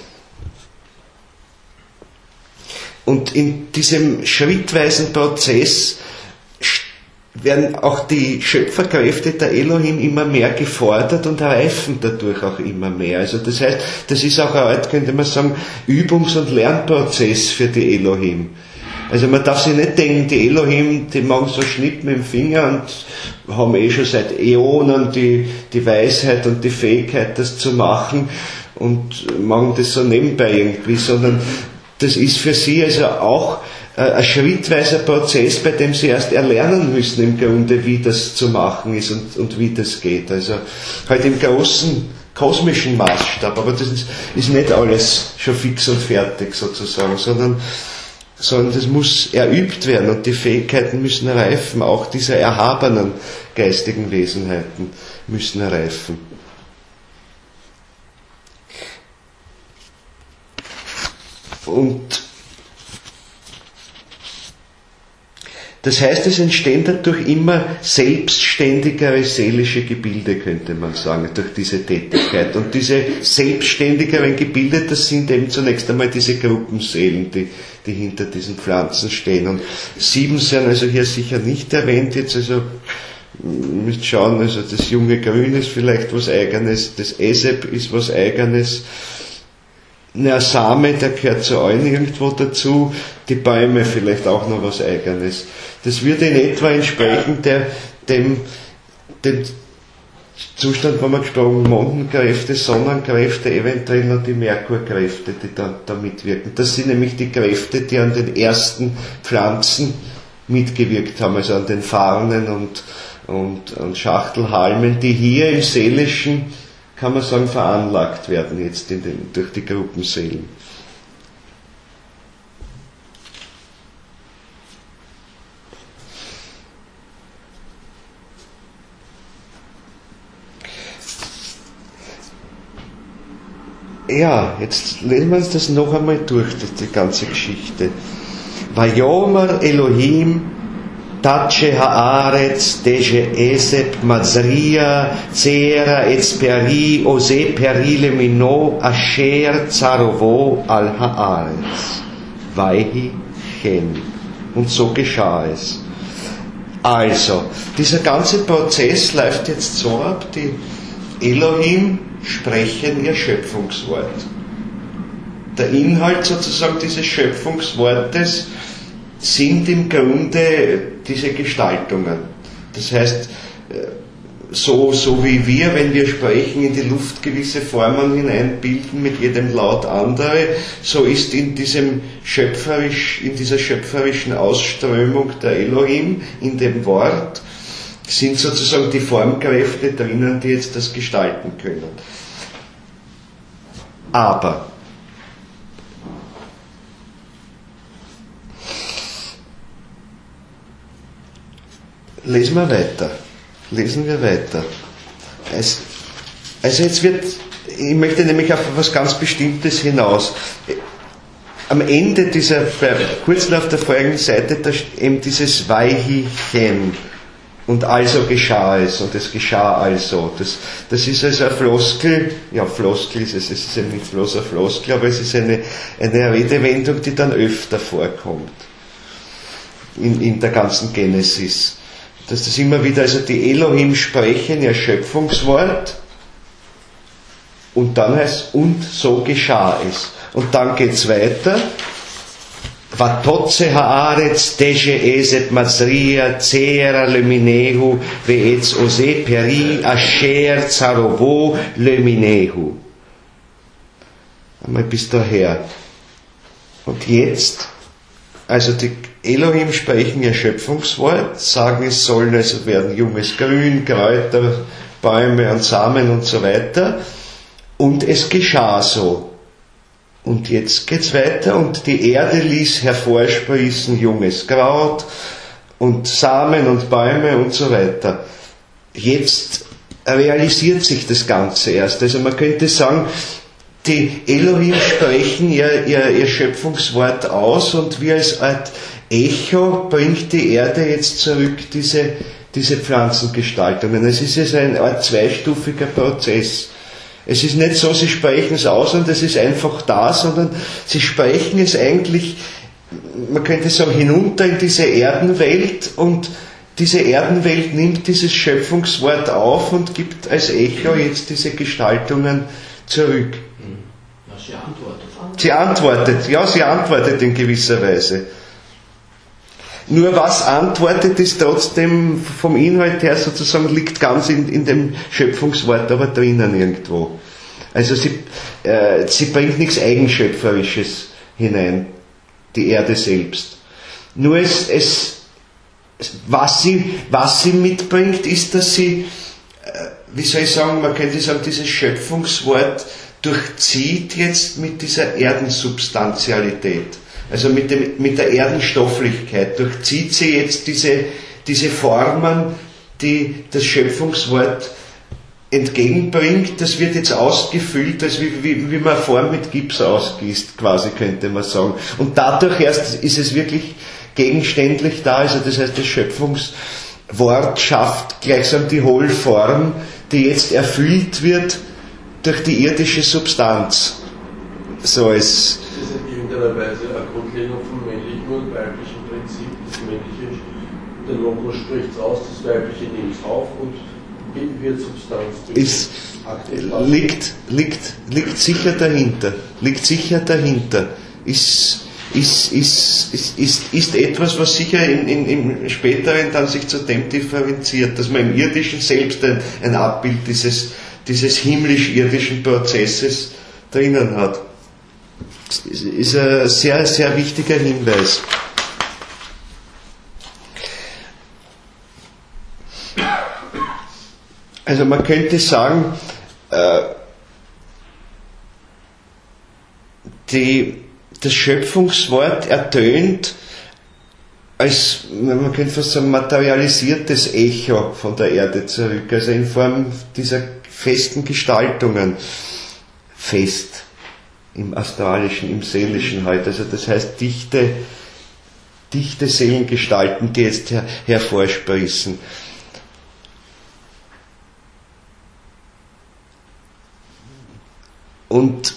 Und in diesem schrittweisen Prozess werden auch die Schöpferkräfte der Elohim immer mehr gefordert und reifen dadurch auch immer mehr. Also das heißt, das ist auch eine Art, könnte man sagen, Übungs- und Lernprozess für die Elohim. Also man darf sich nicht denken, die Elohim, die machen so Schnipp mit dem Finger und haben schon seit Äonen die Weisheit und die Fähigkeit, das zu machen und machen das so nebenbei irgendwie, sondern das ist für sie also auch ein schrittweiser Prozess, bei dem sie erst erlernen müssen im Grunde, wie das zu machen ist und wie das geht. Also halt im großen kosmischen Maßstab, aber das ist nicht alles schon fix und fertig sozusagen, sondern das muss erübt werden und die Fähigkeiten müssen reifen, auch diese erhabenen geistigen Wesenheiten müssen reifen. Und das heißt, es entstehen dadurch immer selbstständigere seelische Gebilde, könnte man sagen, durch diese Tätigkeit. Und diese selbstständigeren Gebilde, das sind eben zunächst einmal diese Gruppenseelen, die hinter diesen Pflanzen stehen. Und 7 sind also hier sicher nicht erwähnt jetzt, also ihr müsst schauen, also das junge Grün ist vielleicht was Eigenes, das Esep ist was Eigenes, der Same, der gehört zu allen irgendwo dazu, die Bäume vielleicht auch noch was Eigenes. Das würde in etwa entsprechen dem Zustand, wo man gesprochen, Mondenkräfte, Sonnenkräfte, eventuell noch die Merkurkräfte, die da mitwirken. Das sind nämlich die Kräfte, die an den ersten Pflanzen mitgewirkt haben, also an den Farnen und Schachtelhalmen, die hier im Seelischen, kann man sagen, veranlagt werden jetzt durch die Gruppenseelen. Ja, jetzt lesen wir uns das noch einmal durch, die ganze Geschichte. Vayomer Elohim Tache haaretz deje esep mazria zera et peri ose perile mino asher zarovo al haaretz. Vaihi chen. Und so geschah es. Also, dieser ganze Prozess läuft jetzt so ab, die Elohim sprechen ihr Schöpfungswort. Der Inhalt sozusagen dieses Schöpfungswortes sind im Grunde diese Gestaltungen. Das heißt, so wie wir, wenn wir sprechen, in die Luft gewisse Formen hineinbilden, mit jedem Laut andere, so ist in dieser schöpferischen Ausströmung der Elohim, in dem Wort, sind sozusagen die Formkräfte drinnen, die jetzt das gestalten können. Aber lesen wir weiter. Also ich möchte nämlich auf etwas ganz Bestimmtes hinaus. Am Ende kurz auf der folgenden Seite, da steht eben dieses Weichen und also geschah es und es geschah also. Das ist also eine Floskel, ja Floskel ist es ist ja nicht bloß eine Floskel, aber es ist eine Redewendung, die dann öfter vorkommt in der ganzen Genesis. Dass das immer wieder, also die Elohim sprechen ihr Schöpfungswort und dann heißt und so geschah es. Und dann geht's weiter. Vatotze haaretz teje eset mazria cera leminehu veetz ose peri asher zarovo leminehu. Einmal bis daher. Und jetzt, also die Elohim sprechen ihr Schöpfungswort, sagen, es sollen also werden junges Grün, Kräuter, Bäume und Samen und so weiter. Und es geschah so. Und jetzt geht's weiter, und die Erde ließ hervorsprießen junges Kraut und Samen und Bäume und so weiter. Jetzt realisiert sich das Ganze erst. Also man könnte sagen, die Elohim sprechen ihr Schöpfungswort aus, und wie als Art Echo bringt die Erde jetzt zurück diese Pflanzengestaltungen. Es ist jetzt eine Art zweistufiger Prozess. Es ist nicht so, sie sprechen es aus und es ist einfach da, sondern sie sprechen es eigentlich, man könnte sagen, hinunter in diese Erdenwelt, und diese Erdenwelt nimmt dieses Schöpfungswort auf und gibt als Echo jetzt diese Gestaltungen zurück. Ja, sie antwortet in gewisser Weise. Nur was antwortet, ist trotzdem vom Inhalt her sozusagen, liegt ganz in dem Schöpfungswort aber drinnen irgendwo. Also sie bringt nichts Eigenschöpferisches hinein, die Erde selbst. Nur was sie mitbringt, ist, dass sie, wie soll ich sagen, man könnte sagen, dieses Schöpfungswort durchzieht jetzt mit dieser Erdensubstantialität. Also mit der Erdenstofflichkeit durchzieht sie jetzt diese Formen, die das Schöpfungswort entgegenbringt. Das wird jetzt ausgefüllt, als wie man Form mit Gips ausgießt, quasi, könnte man sagen. Und dadurch erst ist es wirklich gegenständlich da. Also das heißt, das Schöpfungswort schafft gleichsam die Hohlform, die jetzt erfüllt wird durch die irdische Substanz. So als in irgendeiner Weise eine Grundlegung vom männlichen und weiblichen Prinzip. Das männliche, der Logos spricht es aus, das weibliche nimmt es auf und wird Substanz. Liegt sicher dahinter. Ist etwas, was sicher im späteren dann sich zu dem differenziert, dass man im Irdischen selbst ein Abbild dieses himmlisch-irdischen Prozesses drinnen hat. Das ist ein sehr, sehr wichtiger Hinweis. Also man könnte sagen, das Schöpfungswort ertönt als, man könnte fast sagen, materialisiertes Echo von der Erde zurück, also in Form dieser festen Gestaltungen. Fest im Astralischen, im Seelischen halt, also das heißt dichte Seelengestalten, die jetzt hervorsprießen. Und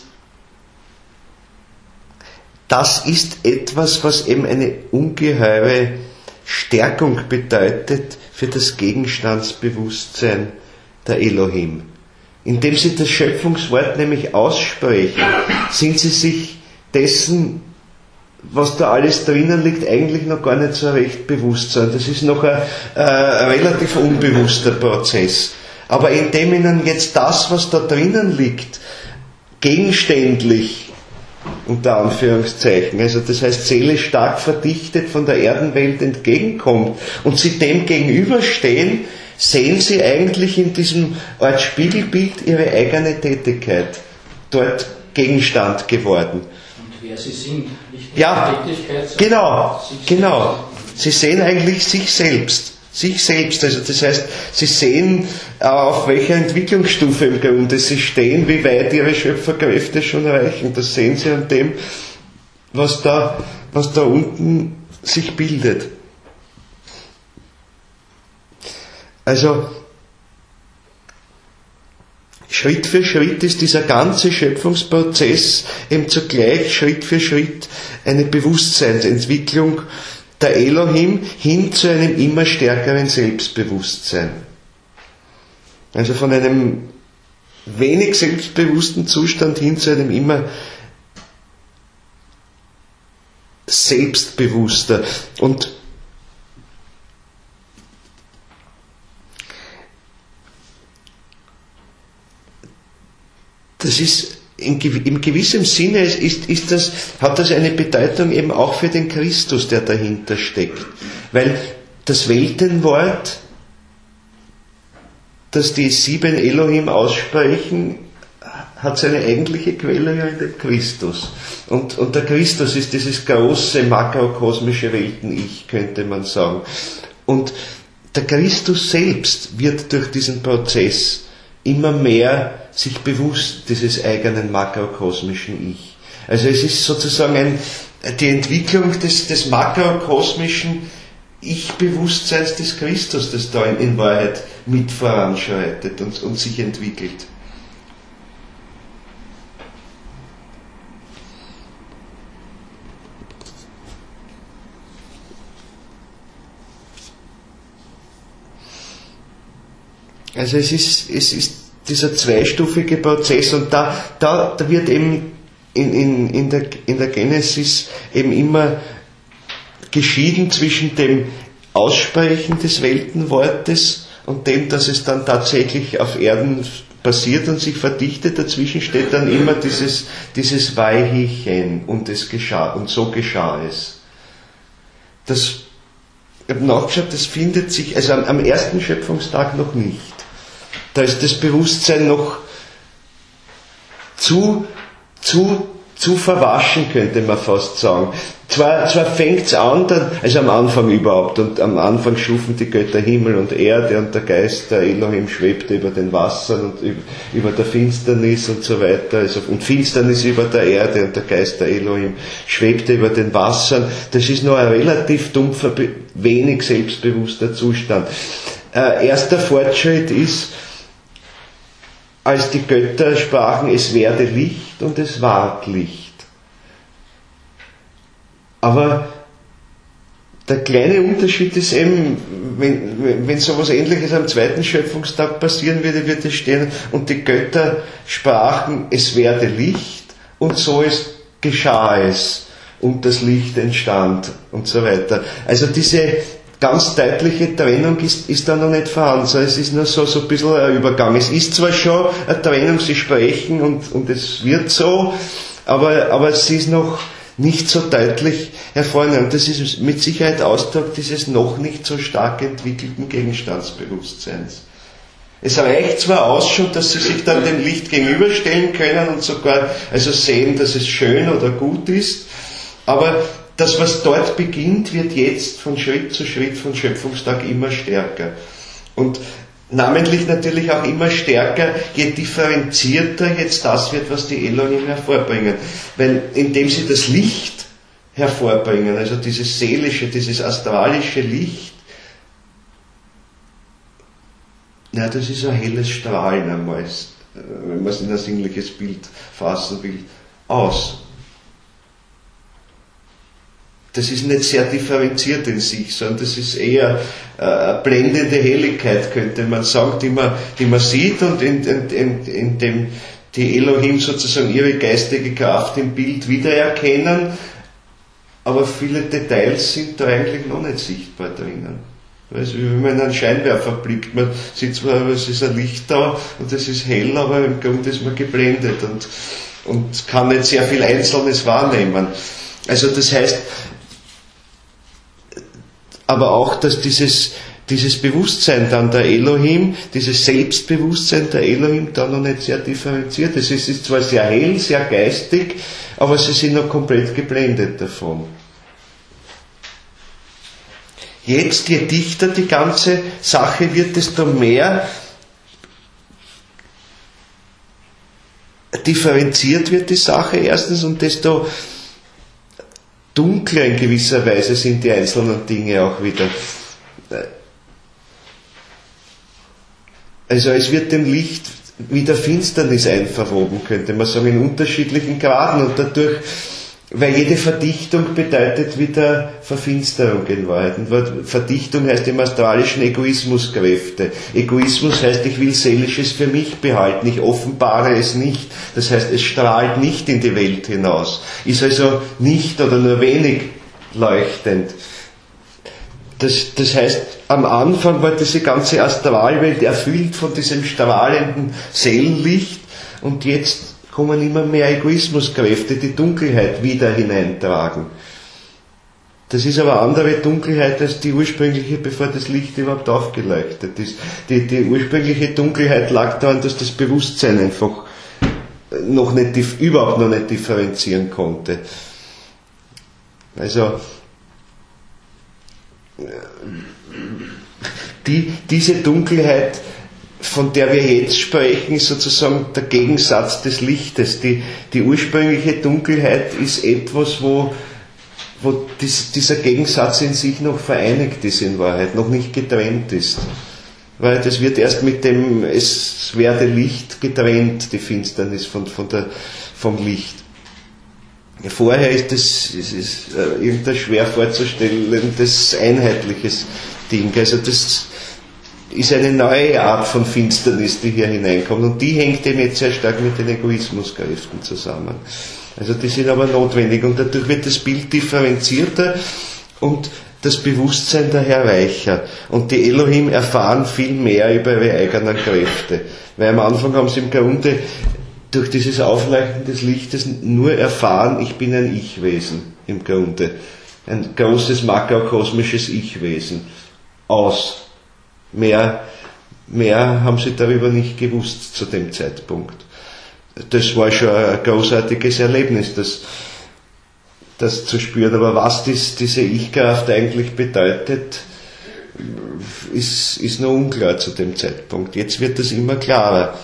das ist etwas, was eben eine ungeheure Stärkung bedeutet für das Gegenstandsbewusstsein der Elohim. Indem sie das Schöpfungswort nämlich aussprechen, sind sie sich dessen, was da alles drinnen liegt, eigentlich noch gar nicht so recht bewusst sein. Das ist noch ein relativ unbewusster Prozess. Aber indem ihnen jetzt das, was da drinnen liegt, gegenständlich, unter Anführungszeichen, also das heißt seelisch stark verdichtet von der Erdenwelt entgegenkommt und sie dem gegenüberstehen, sehen sie eigentlich in diesem Art Spiegelbild ihre eigene Tätigkeit, dort Gegenstand geworden. Und wer sie sind, nicht ja, die Tätigkeit, genau. Sie sehen eigentlich sich selbst. sich selbst. Also das heißt, sie sehen, auf welcher Entwicklungsstufe im Grunde sie stehen, wie weit ihre Schöpferkräfte schon reichen. Das sehen sie an dem, was da unten sich bildet. Also Schritt für Schritt ist dieser ganze Schöpfungsprozess eben zugleich Schritt für Schritt eine Bewusstseinsentwicklung der Elohim hin zu einem immer stärkeren Selbstbewusstsein. Also von einem wenig selbstbewussten Zustand hin zu einem immer selbstbewusster. Und das ist in gewissem Sinne hat das eine Bedeutung eben auch für den Christus, der dahinter steckt. Weil das Weltenwort, das die 7 Elohim aussprechen, hat seine eigentliche Quelle ja in dem Christus. Und der Christus ist dieses große makrokosmische Welten-Ich, könnte man sagen. Und der Christus selbst wird durch diesen Prozess immer mehr sich bewusst dieses eigenen makrokosmischen Ich. Also es ist sozusagen die Entwicklung des makrokosmischen Ich-Bewusstseins des Christus, das da in Wahrheit mit voranschreitet und sich entwickelt. Also es ist dieser zweistufige Prozess, und da wird eben in der Genesis eben immer geschieden zwischen dem Aussprechen des Weltenwortes und dem, dass es dann tatsächlich auf Erden passiert und sich verdichtet. Dazwischen steht dann immer dieses Weichen und es geschah, und so geschah es. Ich habe nachgeschaut, das findet sich, also am ersten Schöpfungstag noch nicht. Da ist das Bewusstsein noch zu verwaschen, könnte man fast sagen. Zwar fängt es an, also am Anfang überhaupt, und am Anfang schufen die Götter Himmel und Erde, und der Geist der Elohim schwebte über den Wassern und über der Finsternis und so weiter, also, und Finsternis über der Erde, und der Geist der Elohim schwebte über den Wassern. Das ist noch ein relativ dumpfer, wenig selbstbewusster Zustand. Erster Fortschritt ist, als die Götter sprachen, es werde Licht, und es ward Licht. Aber der kleine Unterschied ist eben, wenn sowas Ähnliches am zweiten Schöpfungstag passieren würde es stehen, und die Götter sprachen, es werde Licht, und so geschah es, und das Licht entstand, und so weiter. Also diese ganz deutliche Trennung ist da noch nicht vorhanden, sondern es ist nur so ein bisschen ein Übergang. Es ist zwar schon eine Trennung, sie sprechen und es wird so, aber es ist noch nicht so deutlich hervorgehoben. Und das ist mit Sicherheit Ausdruck dieses noch nicht so stark entwickelten Gegenstandsbewusstseins. Es reicht zwar aus schon, dass sie sich dann dem Licht gegenüberstellen können und sogar also sehen, dass es schön oder gut ist, aber das, was dort beginnt, wird jetzt von Schritt zu Schritt von Schöpfungstag immer stärker. Und namentlich natürlich auch immer stärker, je differenzierter jetzt das wird, was die Elohim hervorbringen. Weil indem sie das Licht hervorbringen, also dieses seelische, dieses astralische Licht, das ist ein helles Strahlen einmal, wenn man es in ein sinnliches Bild fassen will, aus. Das ist nicht sehr differenziert in sich, sondern das ist eher eine blendende Helligkeit, könnte man sagen, die man sieht und in dem die Elohim sozusagen ihre geistige Kraft im Bild wiedererkennen, aber viele Details sind da eigentlich noch nicht sichtbar drinnen. Also, wenn man in einen Scheinwerfer blickt, man sieht zwar, es ist ein Licht da und es ist hell, aber im Grunde ist man geblendet und kann nicht sehr viel Einzelnes wahrnehmen. Also das heißt, aber auch, dass dieses Bewusstsein dann der Elohim, dieses Selbstbewusstsein der Elohim dann noch nicht sehr differenziert ist. Es ist zwar sehr hell, sehr geistig, aber sie sind noch komplett geblendet davon. jetzt, je dichter die ganze Sache wird, desto mehr differenziert wird die Sache erstens und desto dunkler in gewisser Weise sind die einzelnen Dinge auch wieder. Also es wird dem Licht wieder Finsternis einverwoben, könnte man sagen, in unterschiedlichen Graden und dadurch, weil jede Verdichtung bedeutet wieder Verfinsterung in Wahrheit. Und Verdichtung heißt im astralischen Egoismuskräfte. Egoismus heißt, ich will Seelisches für mich behalten, ich offenbare es nicht. Das heißt, es strahlt nicht in die Welt hinaus, ist also nicht oder nur wenig leuchtend. Das heißt, am Anfang war diese ganze Astralwelt erfüllt von diesem strahlenden Seelenlicht und jetzt kommen immer mehr Egoismuskräfte, die Dunkelheit wieder hineintragen. Das ist aber andere Dunkelheit als die ursprüngliche, bevor das Licht überhaupt aufgeleuchtet ist. Die ursprüngliche Dunkelheit lag daran, dass das Bewusstsein einfach überhaupt noch nicht differenzieren konnte. Also diese Dunkelheit, von der wir jetzt sprechen, ist sozusagen der Gegensatz des Lichtes. Die ursprüngliche Dunkelheit ist etwas, wo dieser Gegensatz in sich noch vereinigt ist in Wahrheit, noch nicht getrennt ist. Weil das wird erst mit dem es werde Licht getrennt, die Finsternis vom Licht. Vorher ist es irgendein schwer vorzustellendes einheitliches Ding. Also das ist eine neue Art von Finsternis, die hier hineinkommt. Und die hängt eben jetzt sehr stark mit den Egoismuskräften zusammen. Also die sind aber notwendig. Und dadurch wird das Bild differenzierter und das Bewusstsein daher weicher. Und die Elohim erfahren viel mehr über ihre eigenen Kräfte. Weil am Anfang haben sie im Grunde durch dieses Aufleuchten des Lichtes nur erfahren, ich bin ein Ich-Wesen im Grunde. Ein großes makrokosmisches Ich-Wesen. Mehr haben sie darüber nicht gewusst zu dem Zeitpunkt. Das war schon ein großartiges Erlebnis, das zu spüren. Aber was diese Ich-Kraft eigentlich bedeutet, ist noch unklar zu dem Zeitpunkt. Jetzt wird das immer klarer.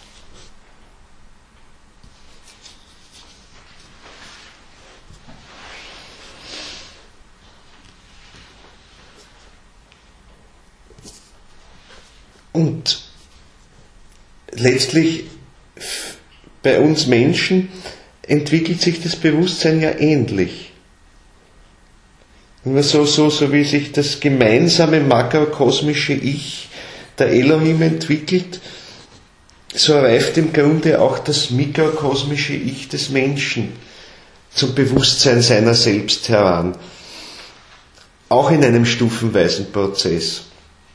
Und letztlich bei uns Menschen entwickelt sich das Bewusstsein ja ähnlich. Immer so wie sich das gemeinsame makrokosmische Ich der Elohim entwickelt, so reift im Grunde auch das mikrokosmische Ich des Menschen zum Bewusstsein seiner selbst heran. Auch in einem stufenweisen Prozess.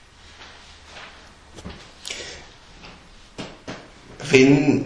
Wenn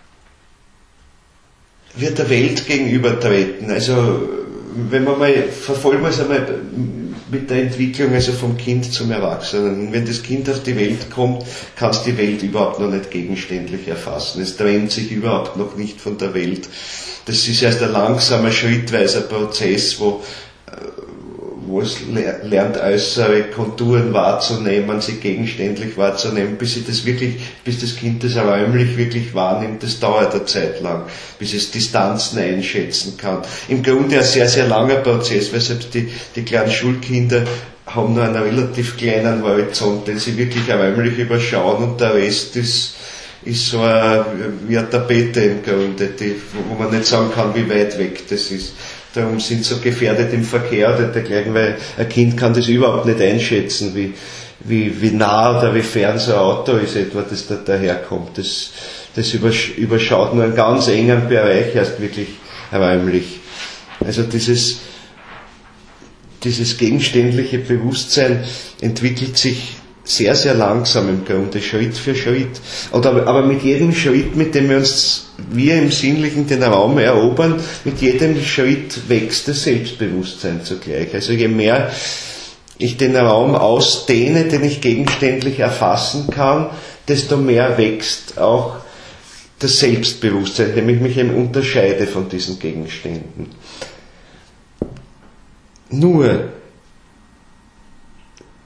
wir der Welt gegenübertreten, also verfolgen wir es einmal mit der Entwicklung also vom Kind zum Erwachsenen. Wenn das Kind auf die Welt kommt, kann es die Welt überhaupt noch nicht gegenständlich erfassen. Es trennt sich überhaupt noch nicht von der Welt. Das ist erst ein langsamer, schrittweiser Prozess, wo es lernt, äußere Konturen wahrzunehmen, sie gegenständlich wahrzunehmen, bis das Kind das räumlich wirklich wahrnimmt, das dauert eine Zeit lang, bis es Distanzen einschätzen kann. Im Grunde ein sehr, sehr langer Prozess, weil selbst die kleinen Schulkinder haben nur einen relativ kleinen Horizont, den sie wirklich räumlich überschauen und der Rest ist so wie eine Tapete im Grunde, wo man nicht sagen kann, wie weit weg das ist. Darum sind sie so gefährdet im Verkehr oder dergleichen, weil ein Kind kann das überhaupt nicht einschätzen, wie nah oder wie fern so ein Auto ist, etwa, das da daherkommt. Das überschaut nur einen ganz engen Bereich erst wirklich räumlich. Also dieses gegenständliche Bewusstsein entwickelt sich sehr, sehr langsam im Grunde, Schritt für Schritt. Aber mit jedem Schritt, mit dem wir im Sinnlichen den Raum erobern, mit jedem Schritt wächst das Selbstbewusstsein zugleich. Also je mehr ich den Raum ausdehne, den ich gegenständlich erfassen kann, desto mehr wächst auch das Selbstbewusstsein, indem ich mich eben unterscheide von diesen Gegenständen. Nur,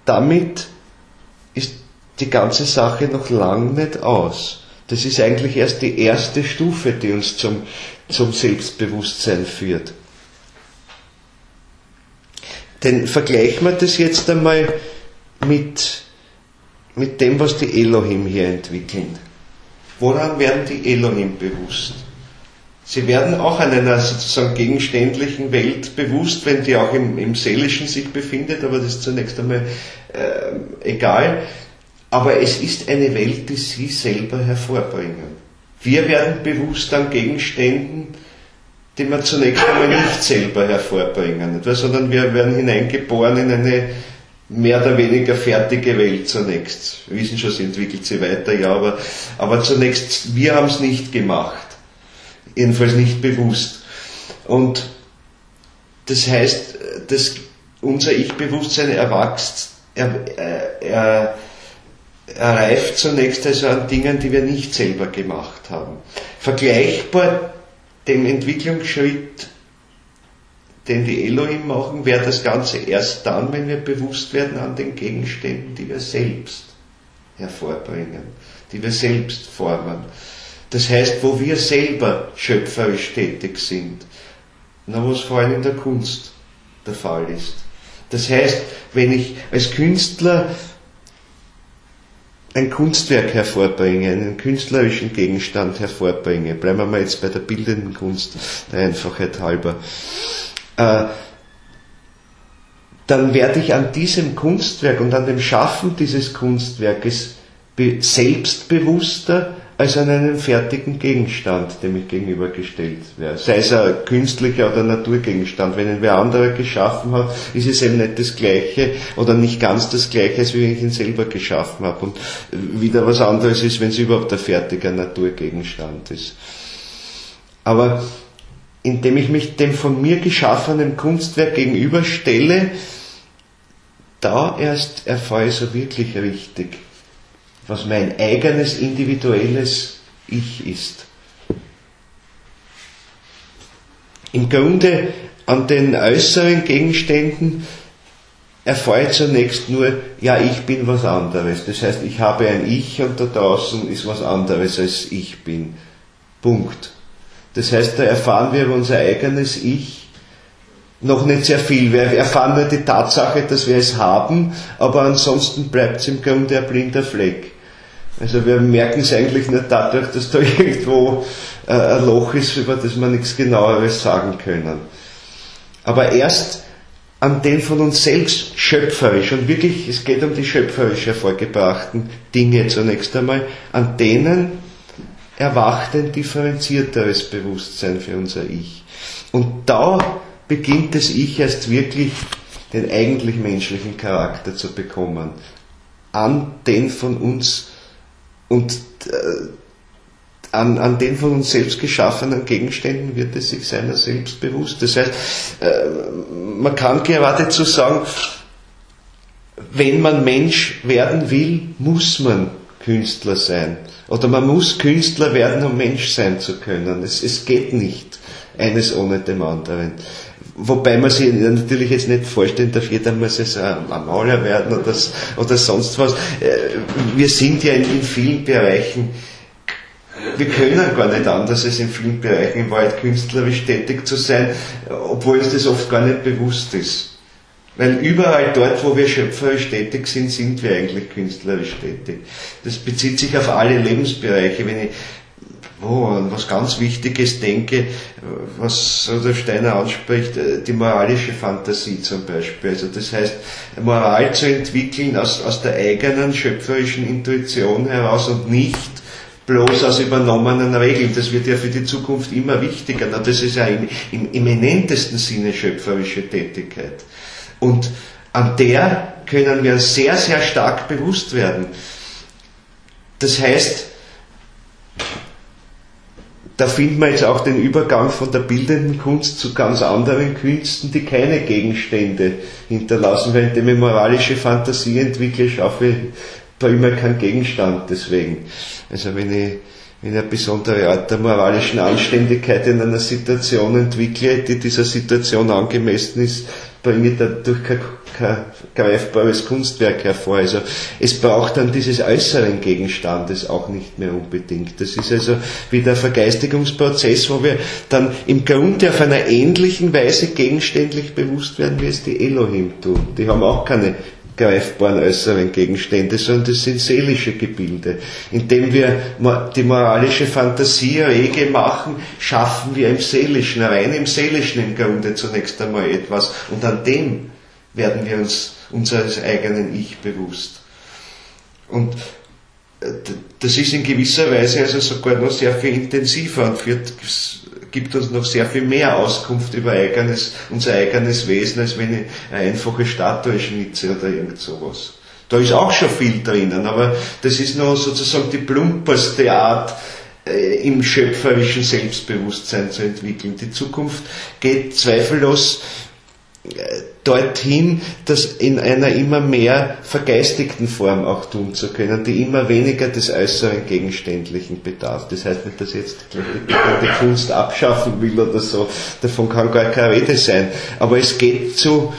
damit ist die ganze Sache noch lang nicht aus. Das ist eigentlich erst die erste Stufe, die uns zum Selbstbewusstsein führt. Denn vergleichen wir das jetzt einmal mit dem, was die Elohim hier entwickeln. Woran werden die Elohim bewusst? Sie werden auch an einer sozusagen gegenständlichen Welt bewusst, wenn die auch im Seelischen sich befindet, aber das ist zunächst einmal egal. Aber es ist eine Welt, die sie selber hervorbringen. Wir werden bewusst an Gegenständen, die wir zunächst einmal nicht selber hervorbringen, sondern wir werden hineingeboren in eine mehr oder weniger fertige Welt zunächst. Wir wissen schon, sie entwickelt sich weiter, ja, aber zunächst, wir haben es nicht gemacht. Jedenfalls nicht bewusst. Und das heißt, dass unser Ich-Bewusstsein erwächst, er reift zunächst also an Dingen, die wir nicht selber gemacht haben. Vergleichbar dem Entwicklungsschritt, den die Elohim machen, wäre das Ganze erst dann, wenn wir bewusst werden an den Gegenständen, die wir selbst hervorbringen, die wir selbst formen. Das heißt, wo wir selber schöpferisch tätig sind, was vor allem in der Kunst der Fall ist. Das heißt, wenn ich als Künstler ein Kunstwerk hervorbringe, einen künstlerischen Gegenstand hervorbringe, bleiben wir mal jetzt bei der bildenden Kunst, der Einfachheit halber, dann werde ich an diesem Kunstwerk und an dem Schaffen dieses Kunstwerkes selbstbewusster als an einem fertigen Gegenstand, dem ich gegenübergestellt werde. Sei es ein künstlicher oder Naturgegenstand. Wenn ihn wer anderer geschaffen hat, ist es eben nicht das Gleiche oder nicht ganz das Gleiche, als wenn ich ihn selber geschaffen habe. Und wieder was anderes ist, wenn es überhaupt ein fertiger Naturgegenstand ist. Aber indem ich mich dem von mir geschaffenen Kunstwerk gegenüberstelle, da erst erfahre ich so wirklich richtig, was mein eigenes individuelles Ich ist. Im Grunde an den äußeren Gegenständen erfahre ich zunächst nur, ja, ich bin was anderes. Das heißt, ich habe ein Ich und da draußen ist was anderes als ich bin. Punkt. Das heißt, da erfahren wir über unser eigenes Ich noch nicht sehr viel. Wir erfahren nur die Tatsache, dass wir es haben, aber ansonsten bleibt es im Grunde ein blinder Fleck. Also wir merken es eigentlich nur dadurch, dass da irgendwo ein Loch ist, über das wir nichts Genaueres sagen können. Aber erst an den von uns selbst schöpferisch, und wirklich, es geht um die schöpferisch hervorgebrachten Dinge zunächst einmal, an denen erwacht ein differenzierteres Bewusstsein für unser Ich. Und da beginnt das Ich erst wirklich den eigentlich menschlichen Charakter zu bekommen. An den von uns und an den von uns selbst geschaffenen Gegenständen wird es sich seiner selbst bewusst. Das heißt, man kann geradezu sagen, wenn man Mensch werden will, muss man Künstler sein. Oder man muss Künstler werden, um Mensch sein zu können. Es geht nicht eines ohne dem anderen. Wobei man sich natürlich jetzt nicht vorstellen darf, jeder muss jetzt ein Maler werden oder sonst was. Wir sind ja in vielen Bereichen, wir können gar nicht anders, als in vielen Bereichen in Wahrheit künstlerisch tätig zu sein, obwohl uns das oft gar nicht bewusst ist. Weil überall dort, wo wir schöpferisch tätig sind, sind wir eigentlich künstlerisch tätig. Das bezieht sich auf alle Lebensbereiche. Wenn ich an was ganz Wichtiges denke, was der Steiner anspricht, die moralische Fantasie zum Beispiel. Also das heißt, Moral zu entwickeln aus der eigenen schöpferischen Intuition heraus und nicht bloß aus übernommenen Regeln. Das wird ja für die Zukunft immer wichtiger. Das ist ja im eminentesten Sinne schöpferische Tätigkeit. Und an der können wir sehr, sehr stark bewusst werden. Das heißt, da finden wir jetzt auch den Übergang von der bildenden Kunst zu ganz anderen Künsten, die keine Gegenstände hinterlassen, weil indem ich moralische Fantasie entwickle, schaffe ich da immer keinen Gegenstand deswegen. Also wenn eine besondere Art der moralischen Anständigkeit in einer Situation entwickle, die dieser Situation angemessen ist, bringe ich dadurch kein greifbares Kunstwerk hervor. Also es braucht dann dieses äußeren Gegenstandes auch nicht mehr unbedingt. Das ist also wie der Vergeistigungsprozess, wo wir dann im Grunde auf einer ähnlichen Weise gegenständlich bewusst werden, wie es die Elohim tun. Die haben auch keine greifbaren äußeren Gegenstände, sondern das sind seelische Gebilde. Indem wir die moralische Fantasie rege machen, schaffen wir im Seelischen, rein im Seelischen im Grunde zunächst einmal etwas, und an dem werden wir uns unseres eigenen Ich bewusst. Und das ist in gewisser Weise also sogar noch sehr viel intensiver und gibt uns noch sehr viel mehr Auskunft über unser eigenes Wesen, als wenn ich eine einfache Statue schnitze oder irgend sowas. Da ist auch schon viel drinnen, aber das ist noch sozusagen die plumperste Art, im schöpferischen Selbstbewusstsein zu entwickeln. Die Zukunft geht zweifellos dorthin, das in einer immer mehr vergeistigten Form auch tun zu können, die immer weniger des äußeren Gegenständlichen bedarf. Das heißt nicht, dass ich jetzt die Kunst abschaffen will oder so, davon kann gar keine Rede sein. Aber es geht zu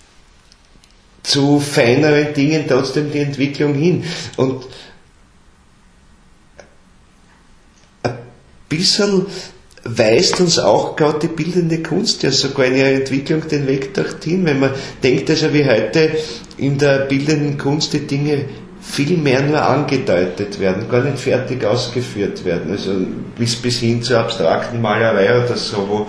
feineren Dingen trotzdem die Entwicklung hin. Und ein bisschen weist uns auch gerade die bildende Kunst ja sogar in ihrer Entwicklung den Weg dorthin, wenn man denkt, also wie heute in der bildenden Kunst die Dinge viel mehr nur angedeutet werden, gar nicht fertig ausgeführt werden, also bis hin zur abstrakten Malerei oder so, wo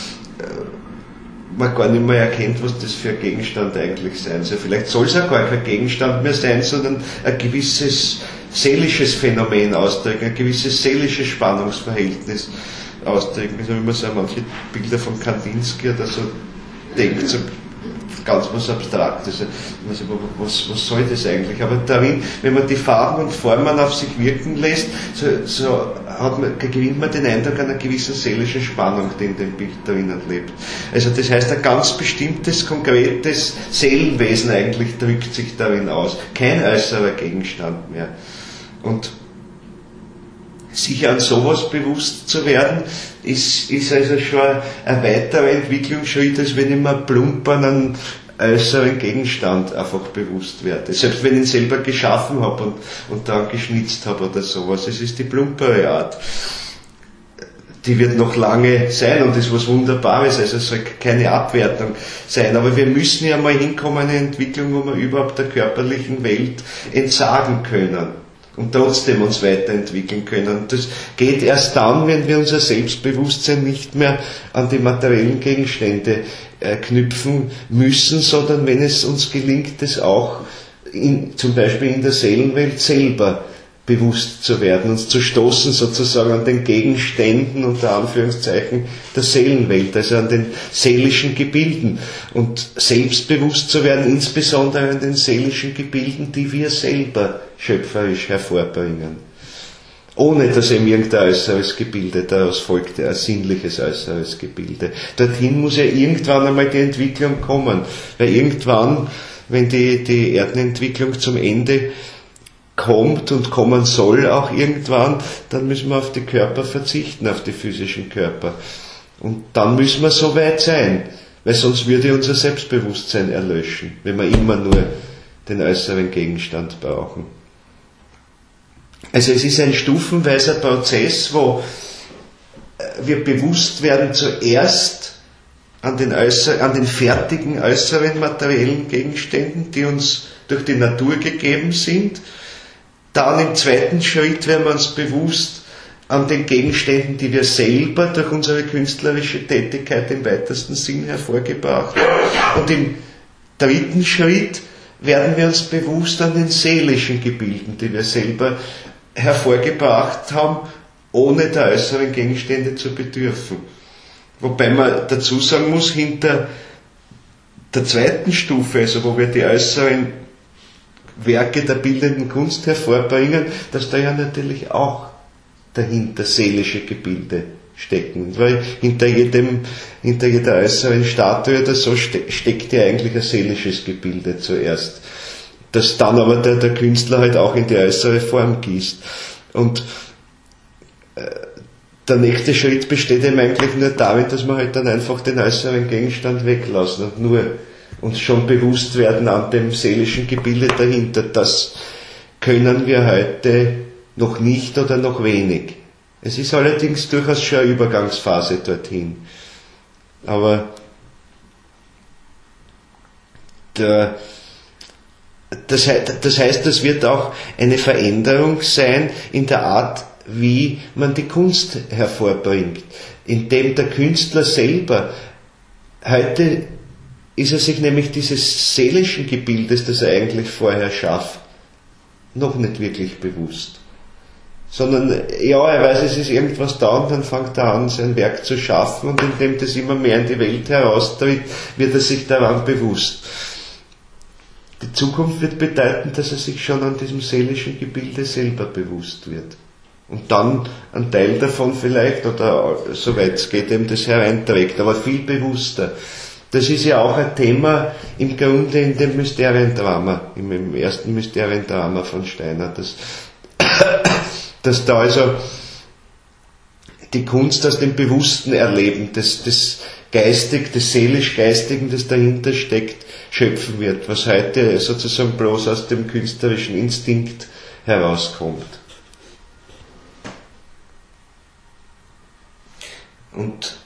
man gar nicht mehr erkennt, was das für ein Gegenstand eigentlich sein soll. Vielleicht soll es auch gar kein Gegenstand mehr sein, sondern ein gewisses seelisches Phänomen ausdrücken, ein gewisses seelisches Spannungsverhältnis ausdrücken, also wenn man so manche Bilder von Kandinsky oder so denkt, so ganz was Abstraktes. Also, was soll das eigentlich? Aber darin, wenn man die Farben und Formen auf sich wirken lässt, so gewinnt man den Eindruck einer gewissen seelischen Spannung, die in dem Bild drinnen lebt. Also das heißt, ein ganz bestimmtes, konkretes Seelenwesen eigentlich drückt sich darin aus. Kein äußerer Gegenstand mehr. Und sich an sowas bewusst zu werden, ist also schon ein weiterer Entwicklungsschritt, als wenn ich mir plump an einen äußeren Gegenstand einfach bewusst werde. Selbst wenn ich ihn selber geschaffen habe und dann geschnitzt habe oder sowas. Es ist die plumpere Art. Die wird noch lange sein und ist was Wunderbares, also es soll keine Abwertung sein. Aber wir müssen ja mal hinkommen in eine Entwicklung, wo wir überhaupt der körperlichen Welt entsagen können und trotzdem uns weiterentwickeln können. Und das geht erst dann, wenn wir unser Selbstbewusstsein nicht mehr an die materiellen Gegenstände knüpfen müssen, sondern wenn es uns gelingt, es auch zum Beispiel in der Seelenwelt selber bewusst zu werden, uns zu stoßen sozusagen an den Gegenständen unter Anführungszeichen der Seelenwelt, also an den seelischen Gebilden und selbstbewusst zu werden, insbesondere an den seelischen Gebilden, die wir selber schöpferisch hervorbringen. Ohne dass eben irgendein äußeres Gebilde daraus folgte, ein sinnliches äußeres Gebilde. Dorthin muss ja irgendwann einmal die Entwicklung kommen, weil irgendwann, wenn die Erdenentwicklung zum Ende kommt und kommen soll auch irgendwann, dann müssen wir auf die Körper verzichten, auf die physischen Körper. Und dann müssen wir so weit sein, weil sonst würde unser Selbstbewusstsein erlöschen, wenn wir immer nur den äußeren Gegenstand brauchen. Also es ist ein stufenweiser Prozess, wo wir bewusst werden zuerst an den fertigen äußeren materiellen Gegenständen, die uns durch die Natur gegeben sind. Dann im zweiten Schritt werden wir uns bewusst an den Gegenständen, die wir selber durch unsere künstlerische Tätigkeit im weitesten Sinn hervorgebracht haben. Und im dritten Schritt werden wir uns bewusst an den seelischen Gebilden, die wir selber hervorgebracht haben, ohne der äußeren Gegenstände zu bedürfen. Wobei man dazu sagen muss, hinter der zweiten Stufe, also wo wir die äußeren Werke der bildenden Kunst hervorbringen, dass da ja natürlich auch dahinter seelische Gebilde stecken. Weil hinter jeder äußeren Statue oder so steckt ja eigentlich ein seelisches Gebilde zuerst, das dann aber der Künstler halt auch in die äußere Form gießt. Und der nächste Schritt besteht eben eigentlich nur darin, dass wir halt dann einfach den äußeren Gegenstand weglassen und nur uns schon bewusst werden an dem seelischen Gebilde dahinter. Das können wir heute noch nicht oder noch wenig. Es ist allerdings durchaus schon eine Übergangsphase dorthin. Aber das heißt, das wird auch eine Veränderung sein in der Art, wie man die Kunst hervorbringt. Indem der Künstler selber, heute ist er sich nämlich dieses seelischen Gebildes, das er eigentlich vorher schafft, noch nicht wirklich bewusst. Sondern, ja, er weiß, es ist irgendwas da und dann fängt er an, sein Werk zu schaffen und indem das immer mehr in die Welt heraustritt, wird er sich daran bewusst. Die Zukunft wird bedeuten, dass er sich schon an diesem seelischen Gebilde selber bewusst wird. Und dann ein Teil davon vielleicht, oder soweit es geht, eben das hereinträgt, aber viel bewusster. Das ist ja auch ein Thema im Grunde in dem Mysteriendrama, im ersten Mysteriendrama von Steiner, dass da also die Kunst aus dem bewussten Erleben, des Geistig, des seelisch-geistigen, das dahinter steckt, schöpfen wird, was heute sozusagen bloß aus dem künstlerischen Instinkt herauskommt. Und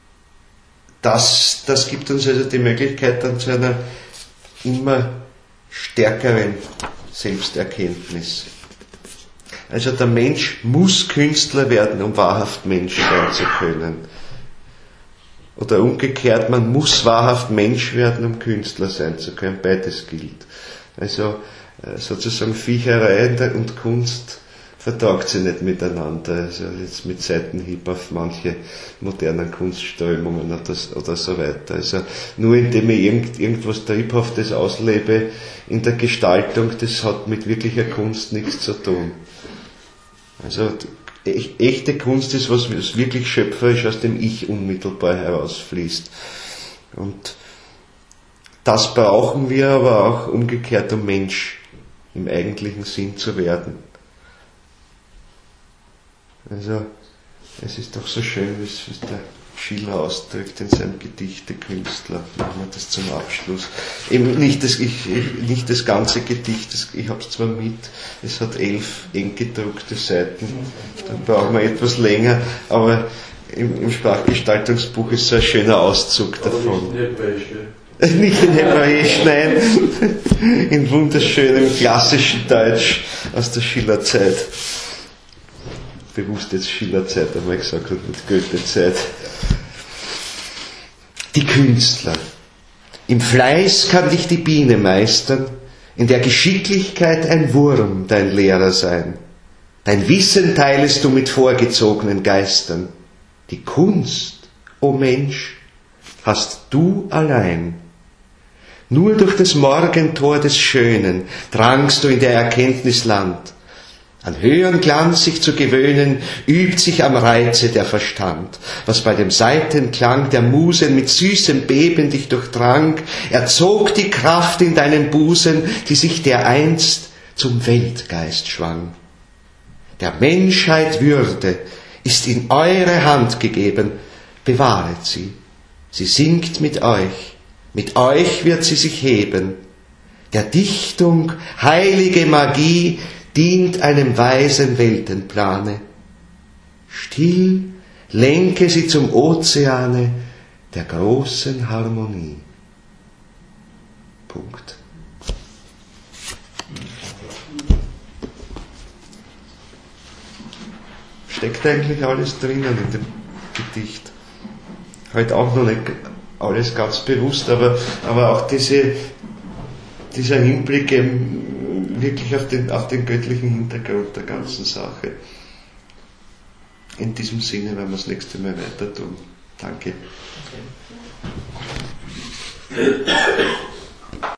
das gibt uns also die Möglichkeit dann zu einer immer stärkeren Selbsterkenntnis. Also der Mensch muss Künstler werden, um wahrhaft Mensch sein zu können. Oder umgekehrt, man muss wahrhaft Mensch werden, um Künstler sein zu können. Beides gilt. Also sozusagen Viecherei und Kunst vertragt sie nicht miteinander. Also jetzt mit Seitenhieb auf manche modernen Kunstströmungen oder so weiter. Also nur indem ich irgendwas Triebhaftes auslebe in der Gestaltung, das hat mit wirklicher Kunst nichts zu tun. Also echte Kunst ist, was wirklich schöpferisch aus dem Ich unmittelbar herausfließt. Und das brauchen wir aber auch umgekehrt, um Mensch im eigentlichen Sinn zu werden. Also es ist doch so schön, wie es der Schiller ausdrückt in seinem Gedicht Der Künstler. Machen wir das zum Abschluss. Eben nicht das ganze Gedicht, ich habe es zwar mit, es hat 11 eng gedruckte Seiten, da brauchen wir etwas länger, aber im Sprachgestaltungsbuch ist so ein schöner Auszug davon. Nicht in Hebräisch, nein, in wunderschönem klassischen Deutsch aus der Schillerzeit. Bewusst jetzt Schillerzeit einmal gesagt und mit Goethezeit. Die Künstler. Im Fleiß kann dich die Biene meistern, in der Geschicklichkeit ein Wurm dein Lehrer sein. Dein Wissen teilest du mit vorgezogenen Geistern. Die Kunst, o Mensch, hast du allein. Nur durch das Morgentor des Schönen drangst du in der Erkenntnis Land. An höheren Glanz sich zu gewöhnen, übt sich am Reize der Verstand. Was bei dem Saitenklang der Musen mit süßem Beben dich durchdrang, erzog die Kraft in deinem Busen, die sich dereinst zum Weltgeist schwang. Der Menschheit Würde ist in eure Hand gegeben, bewahret sie. Sie singt mit euch wird sie sich heben. Der Dichtung heilige Magie dient einem weisen Weltenplane. Still lenke sie zum Ozeane der großen Harmonie. Punkt. Steckt eigentlich alles drinnen in dem Gedicht. Heute auch noch nicht alles ganz bewusst, aber auch dieser Hinblick eben wirklich auf den göttlichen Hintergrund der ganzen Sache. In diesem Sinne werden wir das nächste Mal weiter tun. Danke.